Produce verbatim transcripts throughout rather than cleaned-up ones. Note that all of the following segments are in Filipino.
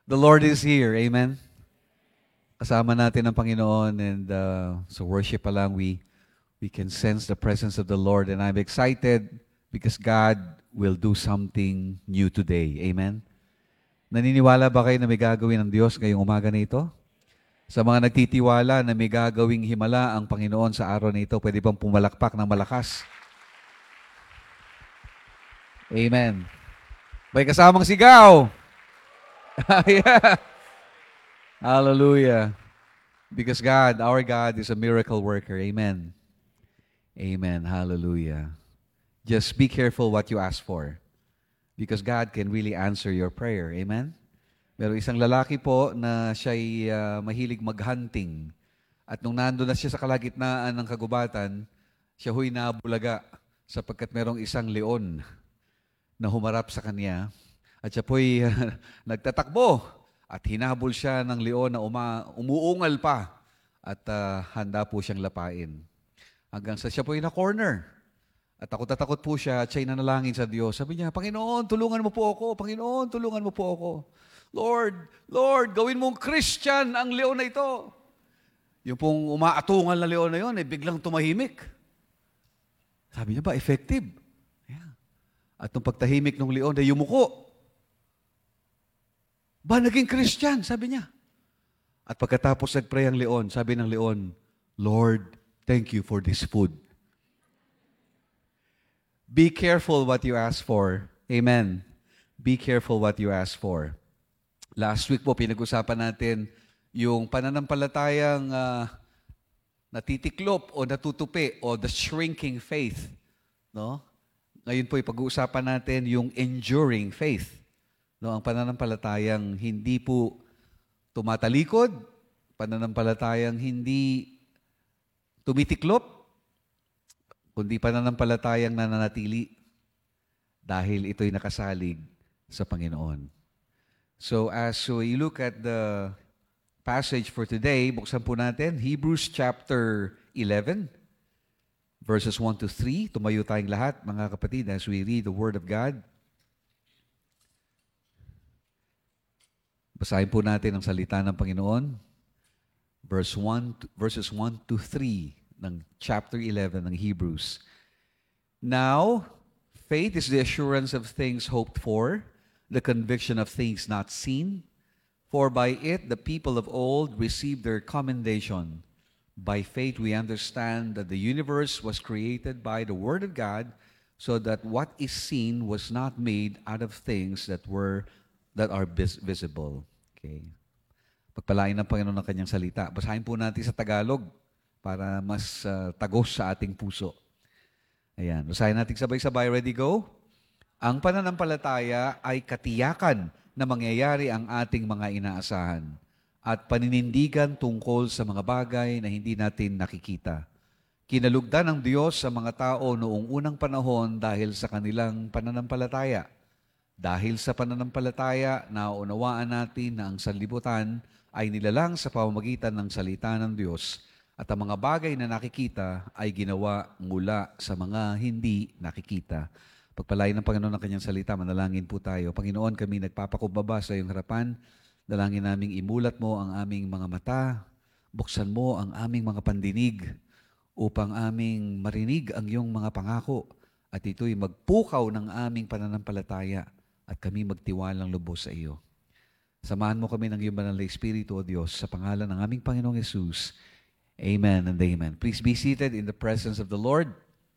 The Lord is here. Amen? Kasama natin ang Panginoon and uh, sa worship pa lang, we, we can sense the presence of the Lord and I'm excited because God will do something new today. Amen? Naniniwala ba kayo na may gagawin ng Diyos ngayong umaga na ito? Sa mga nagtitiwala na may gagawing himala ang Panginoon sa araw na ito, pwede bang pumalakpak ng malakas? Amen. May kasamang sigaw. Yeah. Hallelujah. Because God, our God, is a miracle worker. Amen. Amen. Hallelujah. Just be careful what you ask for. Because God can really answer your prayer. Amen? Meron isang lalaki po na siya'y uh, mahilig mag-hunting. At nung nando na siya sa kalagitnaan ng kagubatan, siya huy nabulaga sapagkat merong isang leon na humarap sa kanya. At siya po'y uh, nagtatakbo at hinabol siya ng leon na uma, umuungal pa at uh, handa po siyang lapain. Hanggang sa siya po'y na-corner. At takot na takot po siya at siya'y nanalangin sa Diyos. Sabi niya, Panginoon, tulungan mo po ako. Panginoon, tulungan mo po ako. Lord, Lord, gawin mong Christian ang leon na ito. Yung pong umaatungal na leon na yun, eh, biglang tumahimik. Sabi niya ba, effective? Yeah. At nung pagtahimik ng leon, ay yumuko. Ba, naging Christian, sabi niya. At pagkatapos nagpray ang leon, sabi ng leon, Lord, thank you for this food. Be careful what you ask for. Amen. Be careful what you ask for. Last week po, pinag-usapan natin yung pananampalatayang uh, natitiklop o natutupi o the shrinking faith. No? Ngayon po, ipag-uusapan natin yung enduring faith. No, ang pananampalatayang hindi po tumatalikod, pananampalatayang hindi tumitiklop, kundi pananampalatayang nananatili dahil ito'y nakasalig sa Panginoon. So as we look at the passage for today, buksan po natin Hebrews chapter eleven, verses one to three. Tumayo tayong lahat, mga kapatid, as we read the Word of God. Basahin po natin ang salita ng Panginoon. Verse one, verses one to three ng chapter eleven ng Hebrews. Now, faith is the assurance of things hoped for, the conviction of things not seen. For by it the people of old received their commendation. By faith we understand that the universe was created by the Word of God, so that what is seen was not made out of things that were that are vis- visible. Okay. Pagpalain ng Panginoon ng kanyang salita. Basahin po natin sa Tagalog para mas uh, tagos sa ating puso. Ayan. Basahin natin sabay-sabay. Ready, go? Ang pananampalataya ay katiyakan na mangyayari ang ating mga inaasahan at paninindigan tungkol sa mga bagay na hindi natin nakikita. Kinalugdan ng Diyos sa mga tao noong unang panahon dahil sa kanilang pananampalataya. Dahil sa pananampalataya, nauunawaan natin na ang sanlibutan ay nilalang sa pamamagitan ng salita ng Diyos at ang mga bagay na nakikita ay ginawa mula sa mga hindi nakikita. Pagpalain ng Panginoon ng kanyang salita, manalangin po tayo. Panginoon, kami nagpapakumbaba sa iyong harapan. Dalangin naming imulat mo ang aming mga mata, buksan mo ang aming mga pandinig upang aming marinig ang iyong mga pangako at ito'y magpukaw ng aming pananampalataya at kami magtiwalang lubos sa iyo. Samahan mo kami ng iyong banal na Espiritu, O Diyos, sa pangalan ng aming Panginoong Yesus. Amen and amen. Please be seated in the presence of the Lord.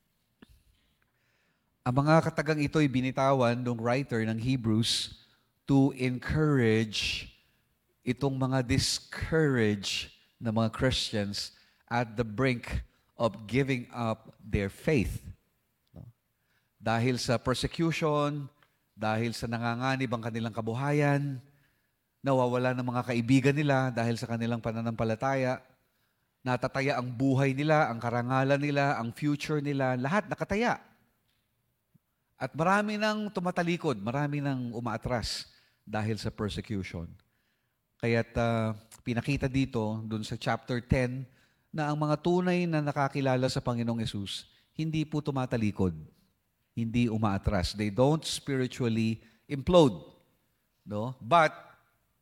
Ang mga katagang ito'y binitawan ng writer ng Hebrews to encourage itong mga discouraged na mga Christians at the brink of giving up their faith. Dahil sa persecution, dahil sa nanganganib ang kanilang kabuhayan, nawawala ng mga kaibigan nila dahil sa kanilang pananampalataya, natataya ang buhay nila, ang karangalan nila, ang future nila, lahat nakataya. At marami nang tumatalikod, marami nang umaatras dahil sa persecution. Kaya't uh, pinakita dito, dun sa chapter ten, na ang mga tunay na nakakilala sa Panginoong Yesus, hindi po tumatalikod, hindi umaatras. They don't spiritually implode. No? But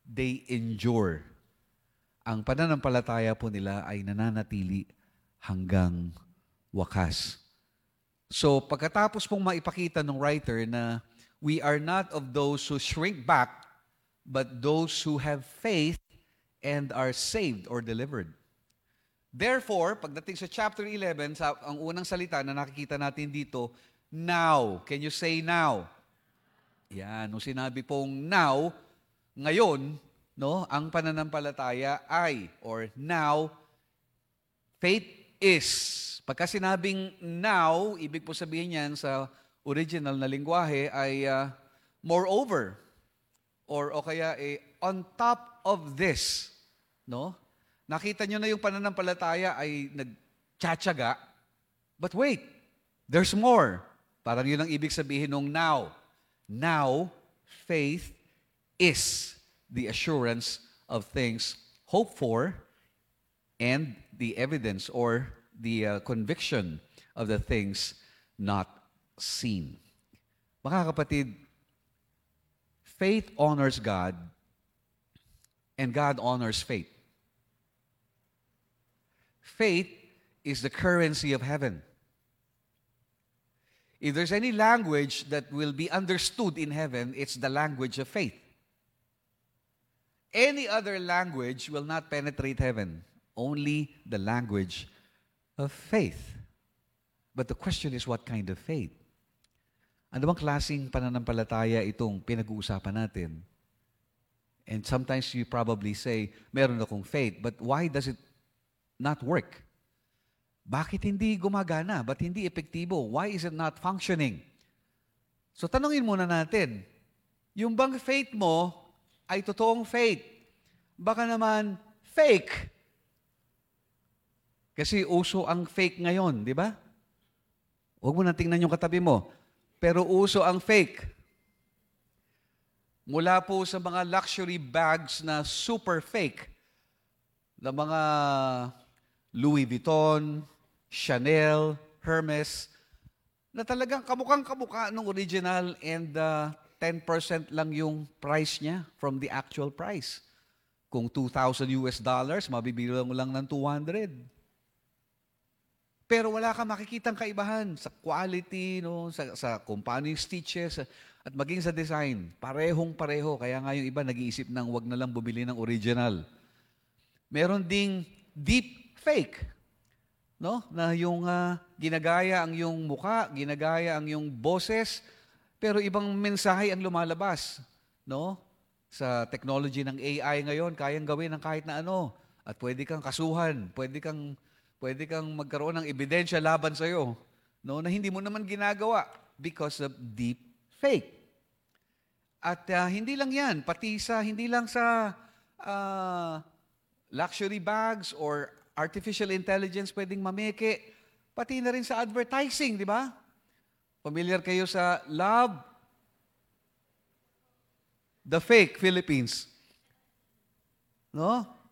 they endure. Ang pananampalataya po nila ay nananatili hanggang wakas. So pagkatapos pong maipakita ng writer na we are not of those who shrink back, but those who have faith and are saved or delivered. Therefore, pagdating sa chapter eleven, sa, ang unang salita na nakikita natin dito, now. Can you say now? Yan, nung sinabi pong now, ngayon, no, ang pananampalataya ay, or now, faith is. Pagka sinabing now, ibig po sabihin yan sa original na lingwahe ay uh, moreover, or o kaya eh, on top of this. No? Nakita nyo na yung pananampalataya ay nagtsatsaga, but wait, there's more. Parang yun ang ibig sabihin ng now. Now, faith is the assurance of things hoped for and the evidence or the uh, conviction of the things not seen. Mga kapatid, faith honors God and God honors faith. Faith is the currency of heaven. If there's any language that will be understood in heaven, it's the language of faith. Any other language will not penetrate heaven. Only the language of faith. But the question is, what kind of faith? Ano bang klaseng pananampalataya itong pinag-uusapan natin? And sometimes you probably say, meron akong faith, but why does it not work? Bakit hindi gumagana? Ba't hindi epektibo? Why is it not functioning? So tanungin muna natin, yung bang faith mo ay totoong faith? Baka naman fake. Kasi uso ang fake ngayon, di ba? Huwag mo na tingnan yung katabi mo. Pero uso ang fake. Mula po sa mga luxury bags na super fake, na mga Louis Vuitton, Chanel, Hermes, na talagang kamukhang-kamukha ng original and uh, ten percent lang yung price niya from the actual price. Kung two thousand U S dollars, mabibili mo lang ng two hundred. Pero wala kang makikitang kaibahan sa quality, no, sa, sa kung paano yung stitches, at maging sa design. Parehong-pareho. Kaya nga yung iba nag-iisip ng wag na lang bumili ng original. Meron ding deep fake. No? Na yung uh, ginagaya ang yung muka, ginagaya ang yung boses, pero ibang mensahe ang lumalabas. No? Sa technology ng A I ngayon, kayang gawin ng kahit na ano. At pwede kang kasuhan, pwede kang Pwede kang magkaroon ng ebidensya laban sa iyo, no, na hindi mo naman ginagawa because of deep fake. At uh, hindi lang 'yan, pati sa hindi lang sa uh, luxury bags or artificial intelligence pwedeng mameke, pati na rin sa advertising, di ba? Familiar kayo sa Love the Fake Philippines. No?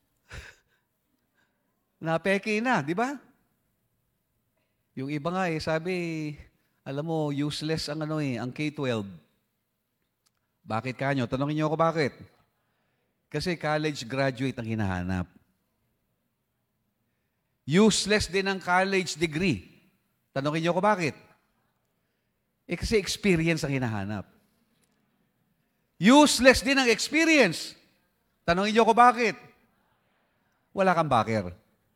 Napeke na, di ba? Yung iba nga eh, sabi, alam mo, useless ang ano eh, ang K twelve. Bakit kanyo? Tanongin niyo ako bakit? Kasi college graduate ang hinahanap. Useless din ang college degree. Tanongin niyo ako bakit? Eh kasi experience ang hinahanap. Useless din ang experience. Tanongin niyo ako bakit? Wala kang backer.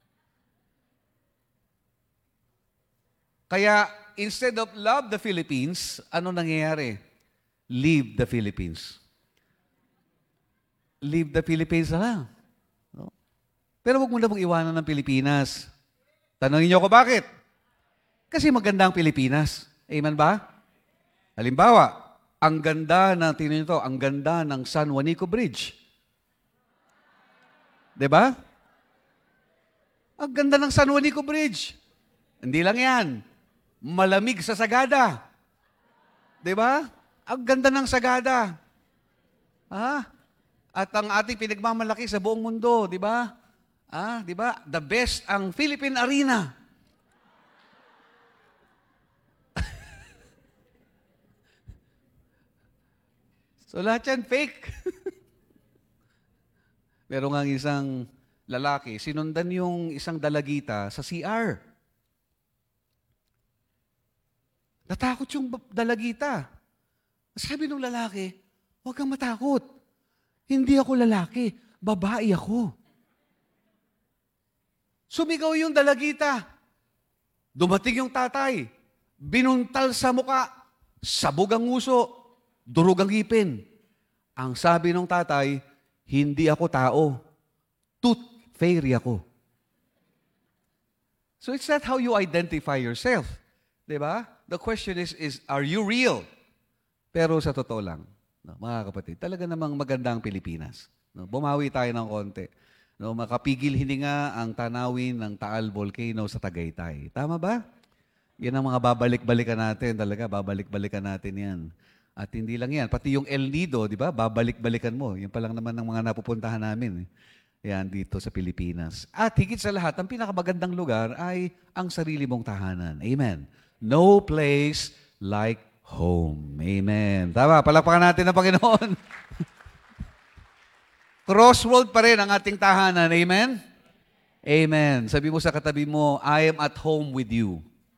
Kaya, instead of love the Philippines, ano nangyayari? Leave the Philippines. Leave the Philippines na lang. No? Pero huwag mo na pong iwanan ng Pilipinas. Tanungin niyo ako bakit? Kasi maganda ang Pilipinas. Amen ba? Halimbawa, ang ganda na, tingnan niyo to, ang ganda ng San Juanico Bridge. Diba? Ang ganda ng San Juanico Bridge. Hindi lang yan. Malamig sa Sagada. Diba? Ang ganda ng Sagada. Ah? At ang ating pinagmamalaki sa buong mundo, di ba? Ah, di ba? The best ang Philippine Arena. So lahat yan fake. Meron nga isang lalaki, sinundan yung isang dalagita sa C R. Natakot yung dalagita. Sabi ng lalaki, huwag kang matakot. Hindi ako lalaki, babae ako. Sumigaw yung dalagita. Dumating yung tatay. Binuntal sa muka. Sabog ang nguso. Durog ang ngipin. Ang sabi ng tatay, hindi ako tao. Tooth fairy ako. So it's not how you identify yourself. Diba? The question is, is are you real? Pero sa totoo lang, no, mga kapatid, talaga namang maganda ang Pilipinas. No, bumawi tayo ng konti. No, makapigil hininga ang tanawin ng Taal Volcano sa Tagaytay. Tama ba? Yan ang mga babalik-balikan natin. Talaga, babalik-balikan natin yan. At hindi lang yan. Pati yung El Nido, di ba? Babalik-balikan mo. Yan pa lang naman ang mga napupuntahan namin. Eh. Yan, dito sa Pilipinas. At higit sa lahat, ang pinakamagandang lugar ay ang sarili mong tahanan. Amen. No place like home. Amen. Tama, palakpakan natin ang Panginoon. Crossroad pa rin ang ating tahanan. Amen? Amen. Sabi mo sa katabi mo, I am at home with you.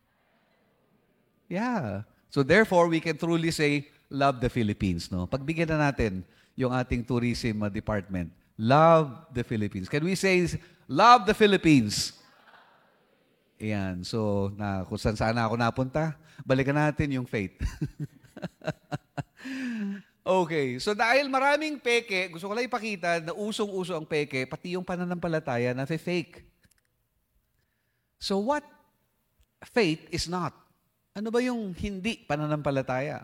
Yeah. So therefore, we can truly say, love the Philippines. No? Pagbigyan na natin yung ating tourism department. Love the Philippines. Can we say, love the Philippines? Ayan. So, na, kung saan saan ako napunta, balikan natin yung faith. Okay. So, dahil maraming peke, gusto ko lang ipakita na usong-uso ang peke, pati yung pananampalataya na fake. So, what faith is not? Ano ba yung hindi pananampalataya?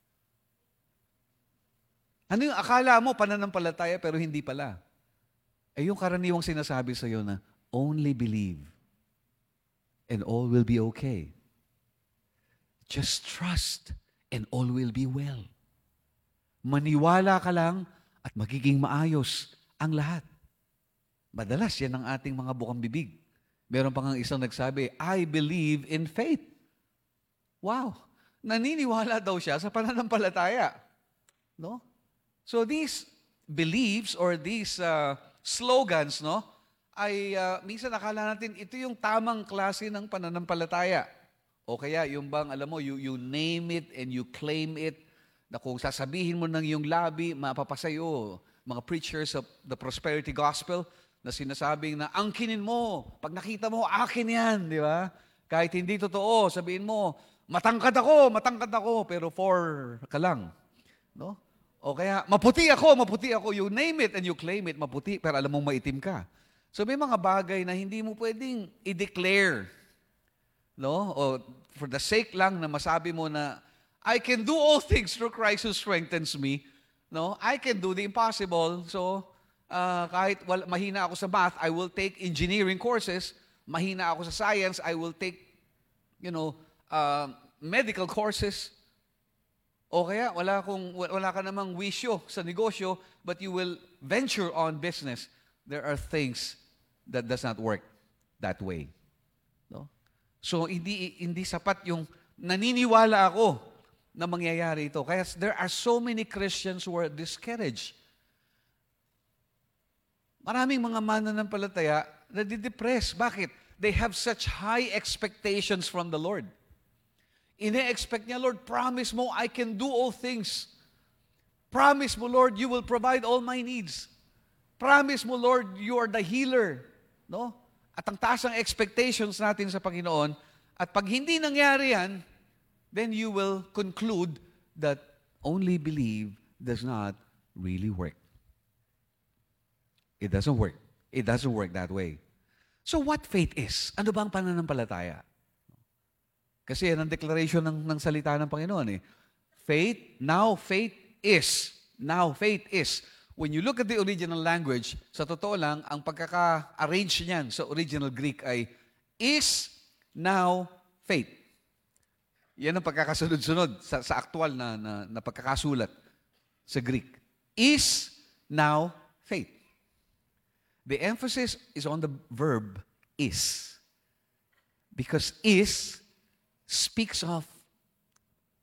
Ano yung akala mo pananampalataya pero hindi pala? Eh, yung karaniwang sinasabi sa iyo na, only believe. And all will be okay. Just trust and all will be well. Maniwala ka lang at magiging maayos ang lahat. Madalas yan ang ating mga bukang bibig. Meron pa nga isang nagsabi, I believe in faith. Wow! Naniniwala daw siya sa pananampalataya. No? So these beliefs or these uh, slogans, no? ay uh, minsan nakala natin ito yung tamang klase ng pananampalataya. O kaya yung bang, alam mo, you, you name it and you claim it, na kung sasabihin mo ng yung labi, mapapasayo. Mga preachers of the prosperity gospel na sinasabing na angkinin mo, pag nakita mo, akin yan, di ba? Kahit hindi totoo, sabihin mo, matangkad ako, matangkad ako, pero four ka lang. No? O kaya, maputi ako, maputi ako. You name it and you claim it, maputi, pero alam mong maitim ka. So may mga bagay na hindi mo pwedeng i-declare. No? O for the sake lang na masabi mo na, I can do all things through Christ who strengthens me. No? I can do the impossible. So, uh, kahit wal, mahina ako sa math, I will take engineering courses. Mahina ako sa science, I will take, you know, uh, medical courses. O kaya, wala, kong, wala ka namang wisyo sa negosyo, but you will venture on business. There are things that does not work that way. No? So, hindi, hindi sapat yung naniniwala ako na mangyayari ito. Kaya there are so many Christians who are discouraged. Maraming mga mananampalataya na didepress. Bakit? They have such high expectations from the Lord. Ine-expect niya, Lord, promise mo, I can do all things. Promise mo, Lord, you will provide all my needs. Promise mo, Lord, you are the healer. No? At ang taas ng expectations natin sa Panginoon, at pag hindi nangyari yan, then you will conclude that only believe does not really work. It doesn't work. It doesn't work that way. So what faith is? Ano ba ang pananampalataya? Kasi yan ang declaration ng, ng salita ng Panginoon. Eh. Faith, now faith is. Now faith is. When you look at the original language, sa totoo lang, ang pagkaka-arrange niyan sa original Greek ay is, now, faith. Yan ang pagkakasunod-sunod sa, sa aktual na, na, na pagkakasulat sa Greek. Is, now, faith. The emphasis is on the verb is. Because is speaks of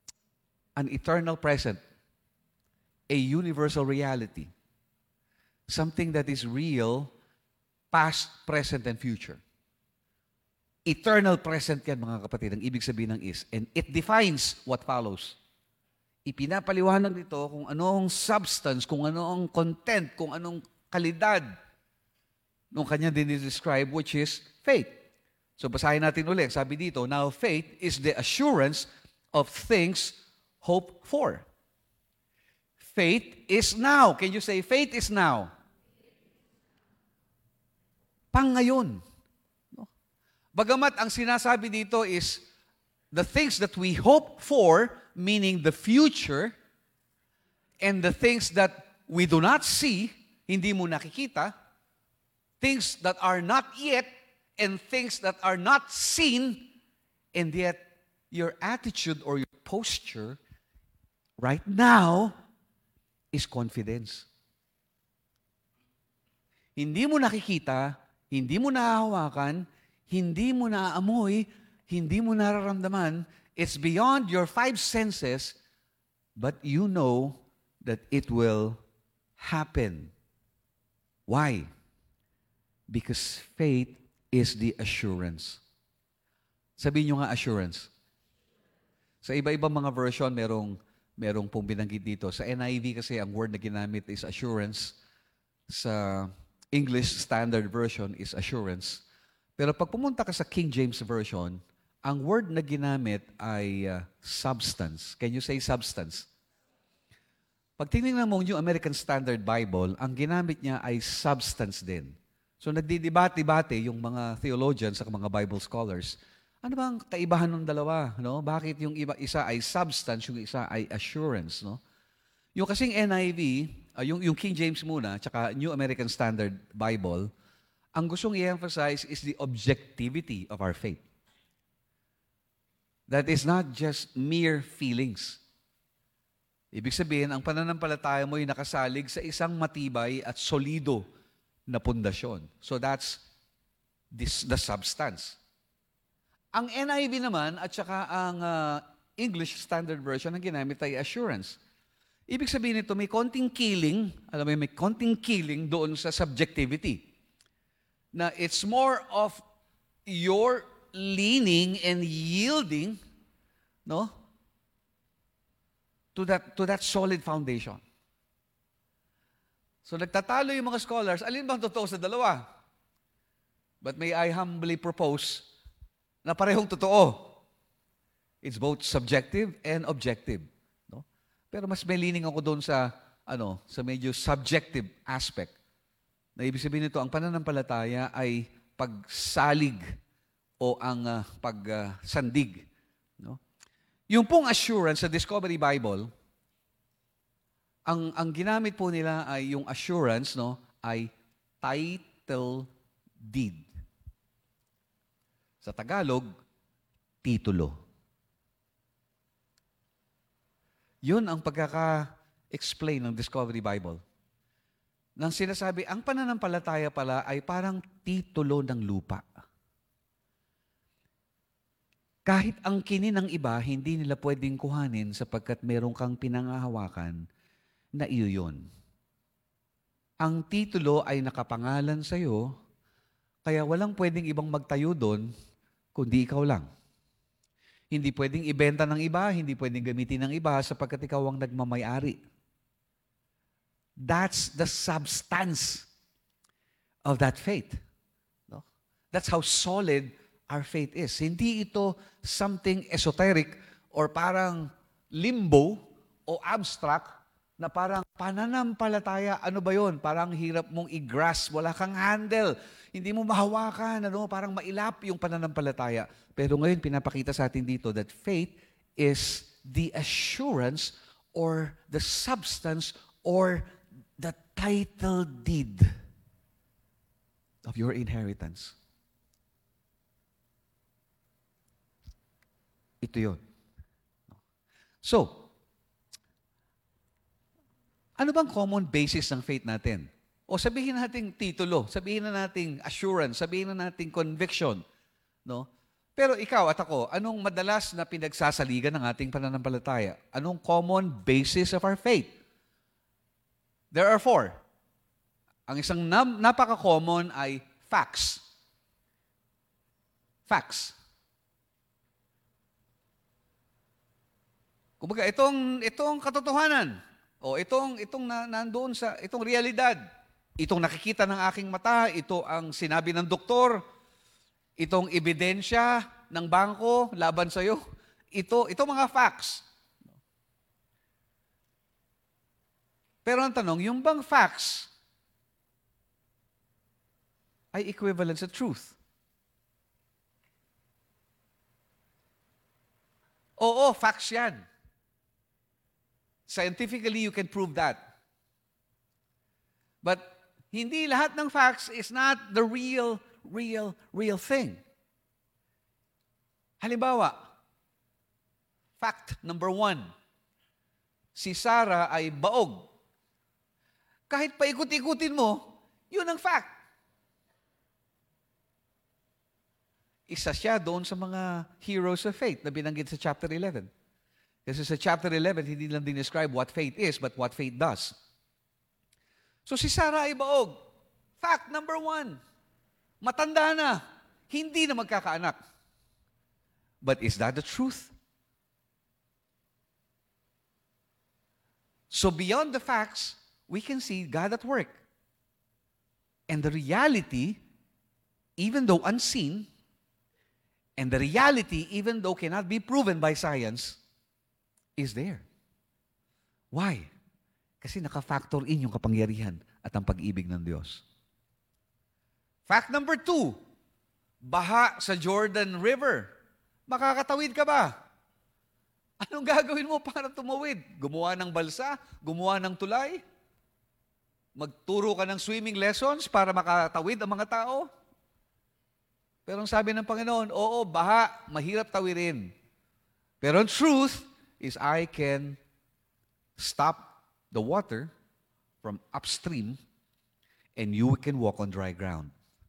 an eternal present, a universal reality. something that is real, past, present, and future. Eternal present yan, mga kapatid, ang ibig sabihin ng is. And it defines what follows. Ipinapaliwanag nito kung anong substance, kung anong content, kung anong kalidad nung kanya din describe, which is faith. So basahin natin ulit. Sabi dito, now faith is the assurance of things hoped for. Faith is now. Can you say, faith is now? Pang ngayon. No? Bagamat ang sinasabi dito is the things that we hope for, meaning the future, and the things that we do not see, hindi mo nakikita, things that are not yet, and things that are not seen, and yet your attitude or your posture right now is confidence. Hindi mo nakikita, hindi mo nahahawakan, hindi mo naaamoy, hindi mo nararamdaman, it's beyond your five senses, but you know that it will happen. Why? Because faith is the assurance. Sabihin nyo nga assurance. Sa iba-ibang mga version, merong, merong pong binanggit dito. Sa N I V kasi, ang word na ginamit is assurance. Sa English Standard Version is assurance. Pero pag pumunta ka sa King James Version, ang word na ginamit ay uh, substance. Can you say substance? Pag tinignan mo yung American Standard Bible, ang ginamit niya ay substance din. So nagdidebate-debate yung mga theologians at mga Bible scholars. Ano bang kaibahan ng dalawa? No? Bakit yung iba, isa ay substance, yung isa ay assurance? No? Yung kasing N I V, uh, yung, yung King James muna, tsaka New American Standard Bible, ang gustong i-emphasize is the objectivity of our faith. That is not just mere feelings. Ibig sabihin, ang pananampalataya mo ay nakasalig sa isang matibay at solido na pundasyon. So that's this, the substance. Ang N I V naman at saka ang uh, English Standard Version ang ginamit ay assurance. Ibig sabihin nito, may konting killing, alam mo, may konting killing doon sa subjectivity. Na it's more of your leaning and yielding, no, to that to that solid foundation. So nagtatalo yung mga scholars, alin bang totoo sa dalawa? But may I humbly propose na parehong totoo. It's both subjective and objective, no? Pero mas may leaning ako doon sa ano, sa medyo subjective aspect. Na ibig sabihin nito, ang pananampalataya ay pagsalig o ang uh, pagsandig. Uh, no? Yung pong assurance sa Discovery Bible, ang, ang ginamit po nila ay yung assurance, no, ay title deed. Sa Tagalog, titulo. Yun ang pagkaka-explain ng Discovery Bible. Nang sinasabi, ang pananampalataya pala ay parang titulo ng lupa. Kahit ang kini ng iba, hindi nila pwedeng kuhanin sapagkat meron kang pinangahawakan na iyo yun. Ang titulo ay nakapangalan sa iyo, kaya walang pwedeng ibang magtayo doon, kundi ikaw lang. Hindi pwedeng ibenta ng iba, hindi pwedeng gamitin ng iba sapagkat ikaw ang nagmamayari. That's the substance of that faith. No? That's how solid our faith is. Hindi ito something esoteric or parang limbo o abstract na parang pananampalataya. Ano ba yun? Parang hirap mong i-grasp. Wala kang handle. Hindi mo mahawakan. Ano? Parang mailap yung pananampalataya. Pero ngayon, pinapakita sa atin dito that faith is the assurance or the substance or the title deed of your inheritance. Ito yun. So, ano bang common basis ng faith natin? O sabihin natin titulo, sabihin na natin assurance, sabihin na natin conviction. No? Pero ikaw at ako, anong madalas na pinagsasaligan ng ating pananampalataya? Anong common basis of our faith? There are four. Ang isang nam- napaka-common ay facts. Facts. Kumbaga, itong, itong katotohanan, o itong, itong na, nandoon sa, itong realidad, itong nakikita ng aking mata, ito ang sinabi ng doktor, itong ebidensya ng bangko laban sa iyo, ito, ito mga facts. Pero ang tanong, yung bang facts ay equivalent sa truth? Oo, facts yan. Scientifically, you can prove that. But hindi lahat ng facts is not the real, real, real thing. Halimbawa, fact number one, si Sarah ay baog. Kahit paikot-ikutin mo, yun ang fact. Isa siya doon sa mga heroes of faith na binanggit sa chapter eleven. Kasi sa chapter eleven, hindi lang din-describe what faith is, but what faith does. So si Sarah ay baog. Fact number one, matanda na, hindi na magkakaanak. But is that the truth? So beyond the facts, we can see God at work. And the reality, even though unseen, and the reality, even though cannot be proven by science, is there. Why? Kasi naka-factor in yung kapangyarihan at ang pag-ibig ng Diyos. Fact number two, baha sa Jordan River. Makakatawid ka ba? Anong gagawin mo para tumawid? Gumawa ng balsa? Gumawa ng tulay? Magturo ka ng swimming lessons para makatawid ang mga tao? Pero ang sabi ng Panginoon, oo, baha, mahirap tawirin. Pero ang truth is I can stop the water from upstream and you can walk on dry ground.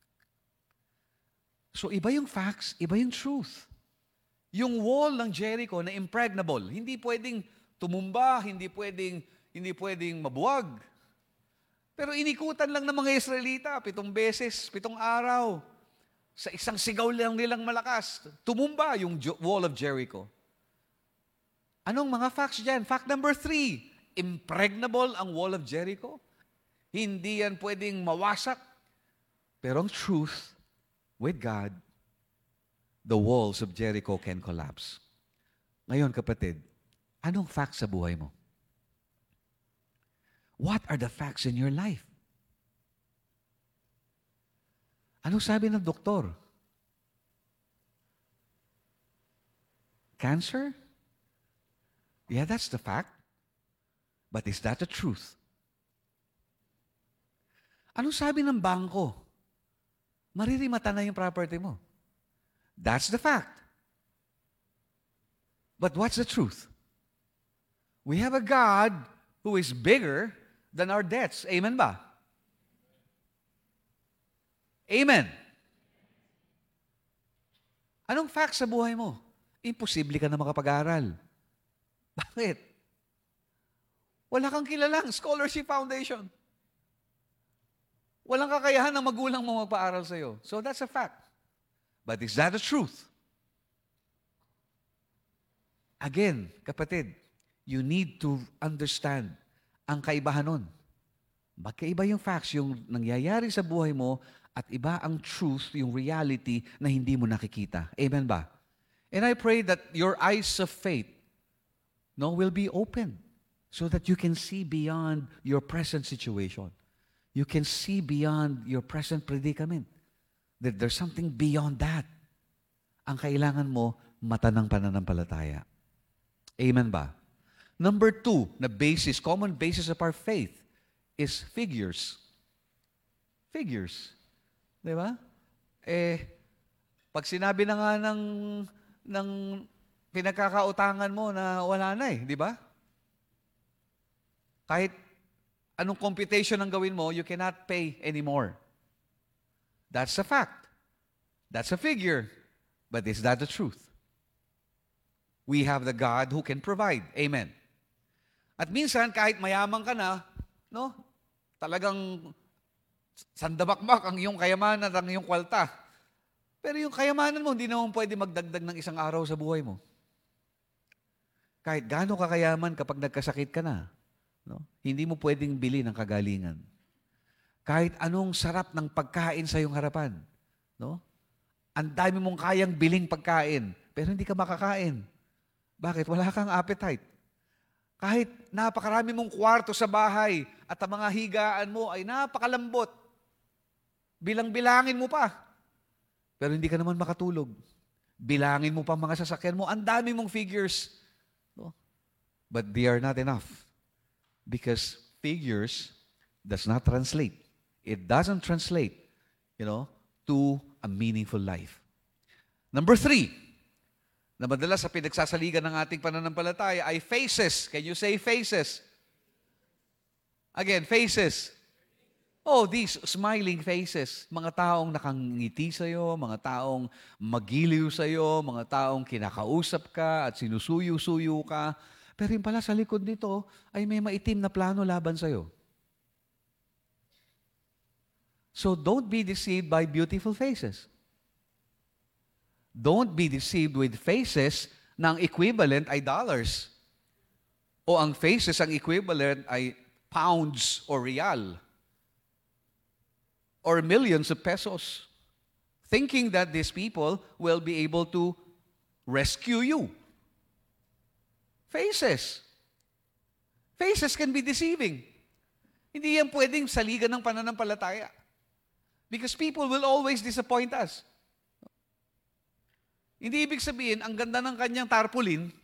So iba yung facts, iba yung truth. Yung wall ng Jericho na impregnable, hindi pwedeng tumumba, hindi pwedeng, hindi pwedeng mabuwag. Pero inikutan lang ng mga Israelita, pitong beses, pitong araw. Sa isang sigaw lang nilang malakas, tumumba yung wall of Jericho. Anong mga facts dyan? Fact number three, impregnable ang wall of Jericho. Hindi yan pwedeng mawasak. Pero ang truth, with God, the walls of Jericho can collapse. Ngayon, kapatid, anong facts sa buhay mo? What are the facts in your life? Anong sabi ng doktor? Cancer? Yeah, that's the fact. But is that the truth? Anong sabi ng bangko? Maririmata na yung property mo. That's the fact. But what's the truth? We have a God who is bigger than our debts. Amen ba? Amen. Anong fact sa buhay mo? Imposible ka na makapag-aral. Bakit? Wala kang kilalang scholarship foundation. Walang kakayahan ng magulang mo magpaaral sa'yo. So that's a fact. But is that the truth? Again, kapatid, you need to understand ang kaibahan nun. Magkaiba yung facts, yung nangyayari sa buhay mo, at iba ang truth, yung reality na hindi mo nakikita. Amen ba? And I pray that your eyes of faith no, will be open so that you can see beyond your present situation. You can see beyond your present predicament. That there's something beyond that. Ang kailangan mo, mata ng pananampalataya. Amen ba? Number two, na basis, common basis of our faith is figures. Figures. Di ba? Eh, pag sinabi na nga ng, ng pinagkakautangan mo na wala na eh, di ba? Kahit anong computation ang gawin mo, you cannot pay anymore. That's a fact. That's a figure. But is that the truth? We have the God who can provide. Amen. At minsan, kahit mayaman ka na, no, talagang, Sandabakbak ang iyong kayamanan at ang iyong kwalta. Pero yung kayamanan mo, hindi naman pwede magdagdag ng isang araw sa buhay mo. Kahit gaano ka kayaman kapag nagkasakit ka na, no? Hindi mo pwedeng bili ng kagalingan. Kahit anong sarap ng pagkain sa iyong harapan, no? Ang dami mong kayang biling pagkain, pero hindi ka makakain. Bakit? Wala kang appetite. Kahit napakarami mong kwarto sa bahay at ang mga higaan mo ay napakalambot, bilang-bilangin mo pa, pero hindi ka naman makatulog. Bilangin mo pa mga sasakyan mo, ang dami mong figures. No? But they are not enough. Because figures does not translate. It doesn't translate, you know, to a meaningful life. Number three, na madalas sa pinagsasaligan ng ating pananampalataya ay faces. Can you say faces? Again, faces. Oh, these smiling faces. Mga taong nakangiti sa'yo, mga taong magiliw sa'yo, mga taong kinakausap ka at sinusuyo-suyo ka. Pero yung pala sa likod nito ay may maitim na plano laban sa'yo. So don't be deceived by beautiful faces. Don't be deceived with faces na ang equivalent ay dollars. O ang faces ang equivalent ay pounds o real. Or millions of pesos. Thinking that these people will be able to rescue you. Faces. Faces can be deceiving. Hindi yan pwedeng saligan ng pananampalataya. Because people will always disappoint us. Hindi ibig sabihin, ang ganda ng kanyang tarpaulin,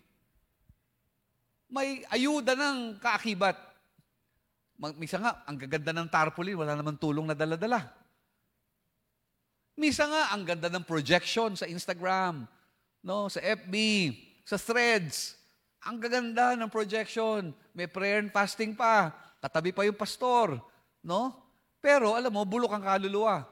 may ayuda ng kaakibat. Misa nga, ang gaganda ng tarpaulin, wala naman tulong na dala-dala. Misa nga, ang ganda ng projection sa Instagram, no, sa F B, sa Threads. Ang gaganda ng projection. May prayer and fasting pa. Katabi pa yung pastor. No? Pero, alam mo, bulok ang kaluluwa.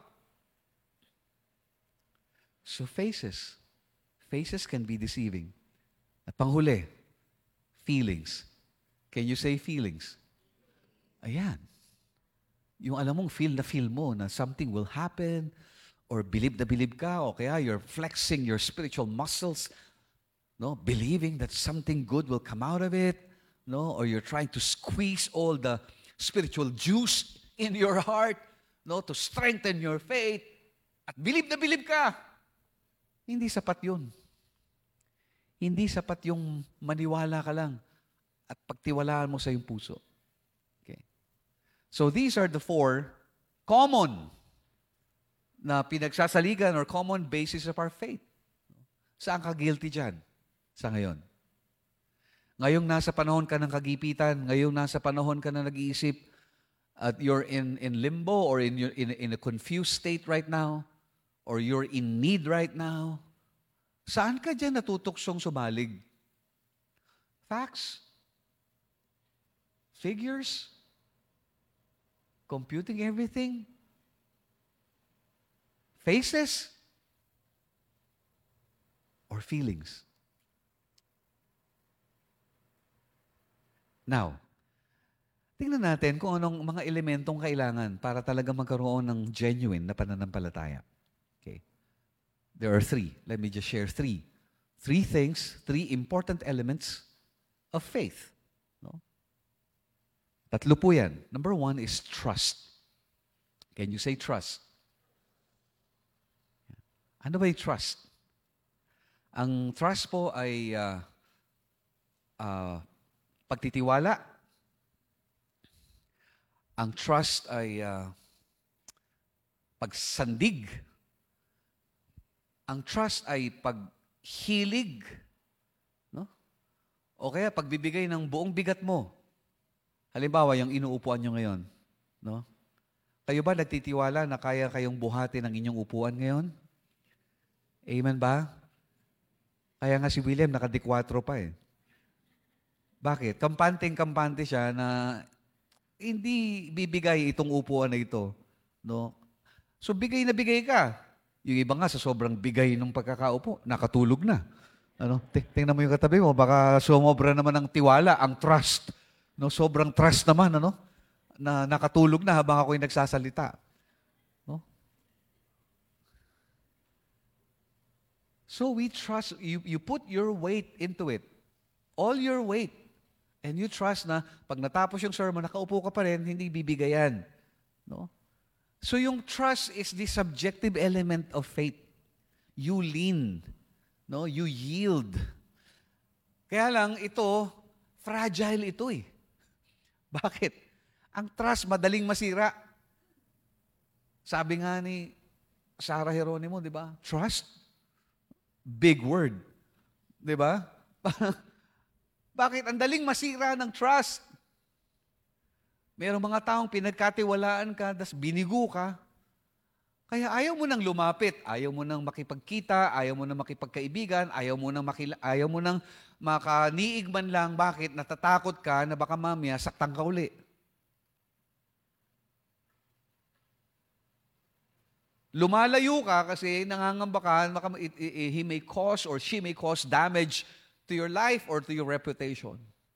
So, faces. Faces can be deceiving. At panghuli, feelings. Can you say feelings? Ayan. Yung alam mong feel na feel mo na something will happen or believe na believe ka o kaya you're flexing your spiritual muscles, no, believing that something good will come out of it, no, or you're trying to squeeze all the spiritual juice in your heart, no, to strengthen your faith at believe na believe ka. Hindi sapat yun. Hindi sapat yung maniwala ka lang at pagtiwalaan mo sa iyong puso. Okay. So these are the four common na pinagsasaligan or common basis of our faith. Saan ka guilty dyan? Sa ngayon. Ngayong nasa panahon ka ng kagipitan, ngayong nasa panahon ka na nag-iisip at you're in, in limbo or in, your, in, in a confused state right now, or you're in need right now, saan ka dyan natutuksong sumalig? Facts? Figures? Computing everything? Faces? Or feelings? Now, tingnan natin kung anong mga elementong kailangan para talaga magkaroon ng genuine na pananampalataya. Okay. There are three. Let me just share three. Three things, three important elements of faith. No? Tatlo po yan. Number one is trust. Can you say trust? Ano ba yung trust? Ang trust po ay uh, uh, pagtitiwala. Ang trust ay uh, pagsandig. Ang trust ay paghilig. No? O kaya pagbibigay ng buong bigat mo. Halimbawa, yung inuupuan nyo ngayon. No? Kayo ba nagtitiwala na kaya kayong buhatin ang inyong upuan ngayon? Amen ba? Kaya nga si William nakadikwatro pa eh. Bakit? Kampanteng-kampante siya na hindi bibigay itong upuan na ito. No? So bigay na bigay ka. Yung iba nga sa sobrang bigay ng pagkakaupo, nakatulog na. Ano? Tingnan mo yung katabi mo, baka sumobra naman ng tiwala, ang trust. No? Sobrang trust naman, ano? Na nakatulog na habang ako'y nagsasalita. So we trust, you, you put your weight into it. All your weight. And you trust na pag natapos yung sermon, nakaupo ka pa rin, hindi bibigayan. No? So yung trust is the subjective element of faith. You lean. No? You yield. Kaya lang, ito, fragile ito eh. Bakit? Ang trust, madaling masira. Sabi nga ni Sarah Geronimo, di ba? Trust. Big word. Di ba? Bakit? Ang daling masira ng trust. Mayroong mga taong pinagkatiwalaan ka, das binigo ka. Kaya ayaw mo nang lumapit, ayaw mo nang makipagkita, ayaw mo nang makipagkaibigan, ayaw mo nang, makila, ayaw mo nang makaniig man lang. Bakit? Natatakot ka na baka mamaya saktan ka uli. Lumalayo ka kasi nangangamba ka, baka it, it, he may cause or she may cause damage to your life or to your reputation.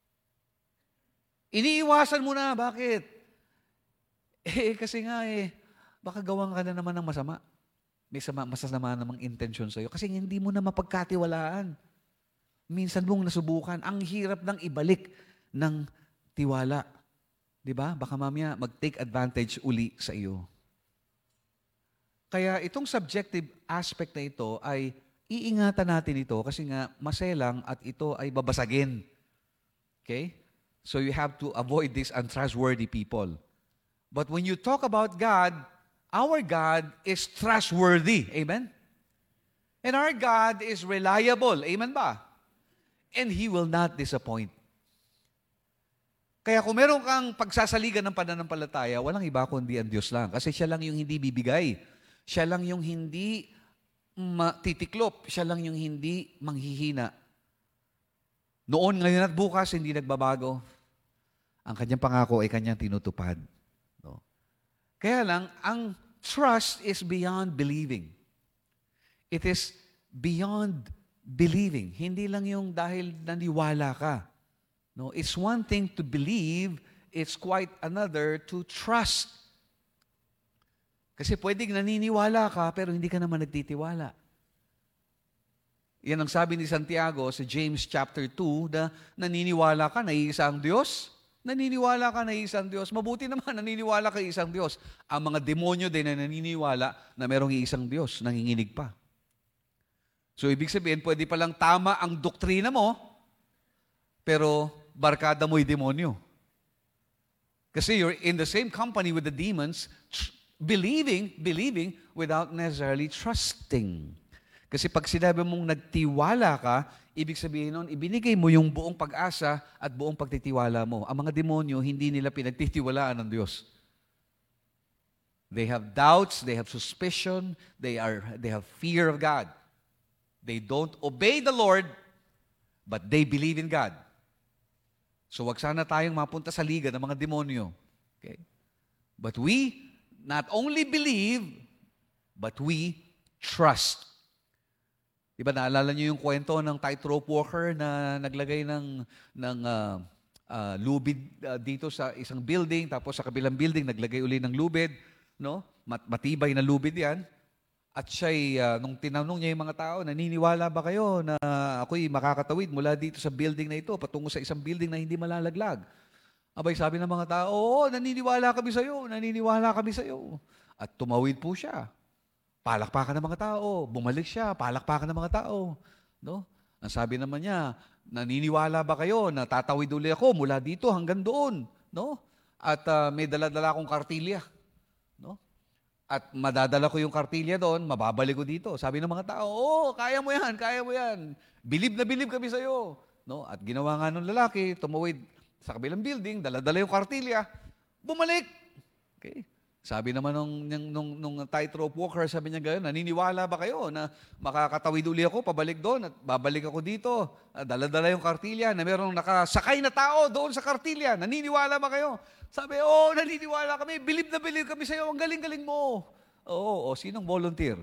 Iniiwasan mo na. Bakit? Eh, kasi nga eh, baka gawang ka na naman ng masama. May sama, masasama namang intention sa'yo. Kasi hindi mo na mapagkatiwalaan. Minsan mong nasubukan. Ang hirap ng ibalik ng tiwala. Diba? Baka mamaya mag-take advantage uli sa iyo. Kaya itong subjective aspect na ito ay iingatan natin ito kasi nga maselang at ito ay babasagin. Okay? So you have to avoid these untrustworthy people. But when you talk about God, our God is trustworthy. Amen? And our God is reliable. Amen ba? And He will not disappoint. Kaya kung meron kang pagsasaligan ng pananampalataya, walang iba kundi ang Diyos lang. Kasi Siya lang yung hindi bibigay. Siya lang yung hindi matitiklop. Siya lang yung hindi manghihina. Noon, ngayon at bukas, hindi nagbabago. Ang kanyang pangako ay kanyang tinutupad. No? Kaya lang, ang trust is beyond believing. It is beyond believing. Hindi lang yung dahil naniwala ka. No? It's one thing to believe, it's quite another to trust. Kasi pwedeng naniniwala ka, pero hindi ka naman nagtitiwala. Yan ang sabi ni Santiago sa James chapter two, na naniniwala ka na iisang Diyos. Naniniwala ka na iisang Diyos. Mabuti naman, naniniwala ka isang Diyos. Ang mga demonyo din na naniniwala na merong iisang Diyos, nanginginig pa. So, ibig sabihin, pwede palang tama ang doktrina mo, pero barkada mo'y demonyo. Kasi you're in the same company with the demons, believing, believing without necessarily trusting. Kasi pag sinabi mong nagtiwala ka, ibig sabihin nun, ibinigay mo yung buong pag-asa at buong pagtitiwala mo. Ang mga demonyo, hindi nila pinagtitiwalaan ng Diyos. They have doubts, they have suspicion, they are they have fear of God. They don't obey the Lord, but they believe in God. So wag sana tayong mapunta sa liga ng mga demonyo. Okay? But we not only believe, but we trust. Diba, naalala niyo yung kwento ng tightrope walker na naglagay ng, ng uh, uh, lubid uh, dito sa isang building, tapos sa kabilang building, naglagay uli ng lubid, no? Mat matibay na lubid yan. At siya'y, uh, nung tinanong niya yung mga tao, naniniwala ba kayo na ako'y makakatawid mula dito sa building na ito, patungo sa isang building na hindi malalaglag? Abay, sabi ng mga tao, oo, naniniwala kami sa iyo, naniniwala kami sa iyo. At tumawid po siya. Palakpakan ng mga tao. Bumalik siya, palakpakan ng mga tao. No? Ang sabi naman niya, naniniwala ba kayo na tatawid uli ako mula dito hanggang doon? No? At uh, may dala-dala akong kartilya. No? At madadala ko yung kartilya doon, mababalik ko dito. Sabi ng mga tao, oo, kaya mo yan, kaya mo yan. Bilib na bilib kami sa iyo. No? At ginawa nga ng lalaki, tumawid sa kabilang building, dala-dala yung kartilya, bumalik. Okay? Sabi naman nung, nung, nung tightrope walker, sabi niya gano'n, naniniwala ba kayo na makakatawid uli ako, pabalik doon, at babalik ako dito, dala-dala yung kartilya, na mayroong nakasakay na tao doon sa kartilya, naniniwala ba kayo? Sabi, oo, oh, naniniwala kami, bilib na bilib kami sa iyo, ang galing-galing mo. Oo, o, sinong volunteer?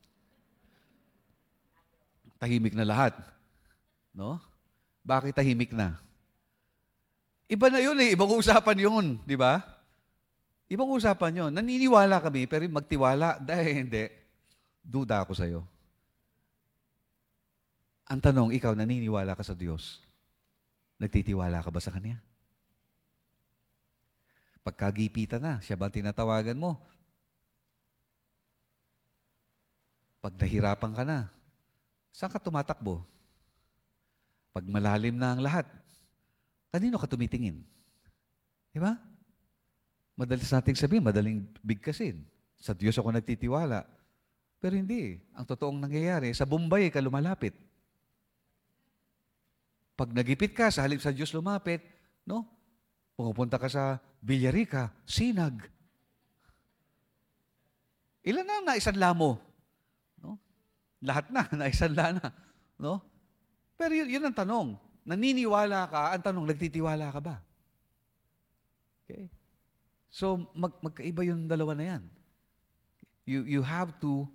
Tahimik na lahat. No? Bakit tahimik na? Iba na yun eh, ibang usapan yun, di ba? Ibang usapan yun. Naniniwala kami, pero magtiwala, dahil hindi, duda ako sa'yo. Ang tanong, ikaw, naniniwala ka sa Diyos? Nagtitiwala ka ba sa Kanya? Pagkagipitan na, siya ba ang tinatawagan mo? Pag nahirapan ka na, saan ka tumatakbo? Pag malalim na ang lahat, kanino ka tumitingin? Di ba? Madalas nating sabihin, madaling bigkasin. Sa Diyos ako nagtitiwala. Pero hindi. Ang totoong nangyayari, sa Bombay ka lumalapit. Pag nagipit ka, sa halip sa Diyos lumapit, no? Pumupunta ka sa Villarica, sinag. Ilan na naisanla mo? No? Lahat na, naisanla na. No? Pero yun, yun ang tanong. Naniniwala ka, ang tanong, nagtitiwala ka ba? Okay? So, mag, magkaiba yung dalawa na yan. You, you have to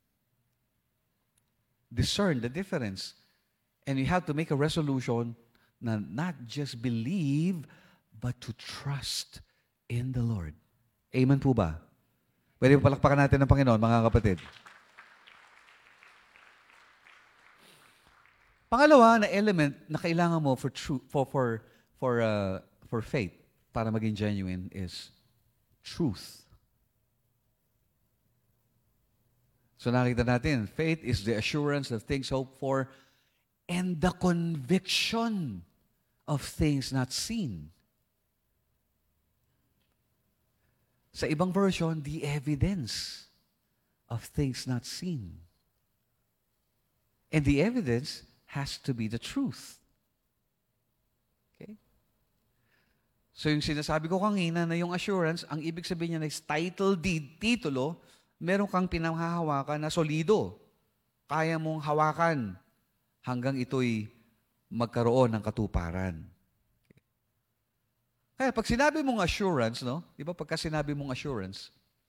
discern the difference. And you have to make a resolution na not just believe, but to trust in the Lord. Amen po ba? Pwede pa palakpakan natin ng Panginoon, mga kapatid. Pangalawa na element na kailangan mo for true, for for for uh, for faith para maging genuine is truth. So nakita natin, faith is the assurance of things hoped for and the conviction of things not seen. Sa ibang version, the evidence of things not seen. And the evidence has to be the truth. Okay? So yung sinasabi ko kanina na yung assurance, ang ibig sabihin niya na is title deed, titulo, meron kang pinanghahawakan na solido. Kaya mong hawakan hanggang ito'y magkaroon ng katuparan. Kaya pag sinabi mong assurance, no? Di ba pagka sinabi mong assurance,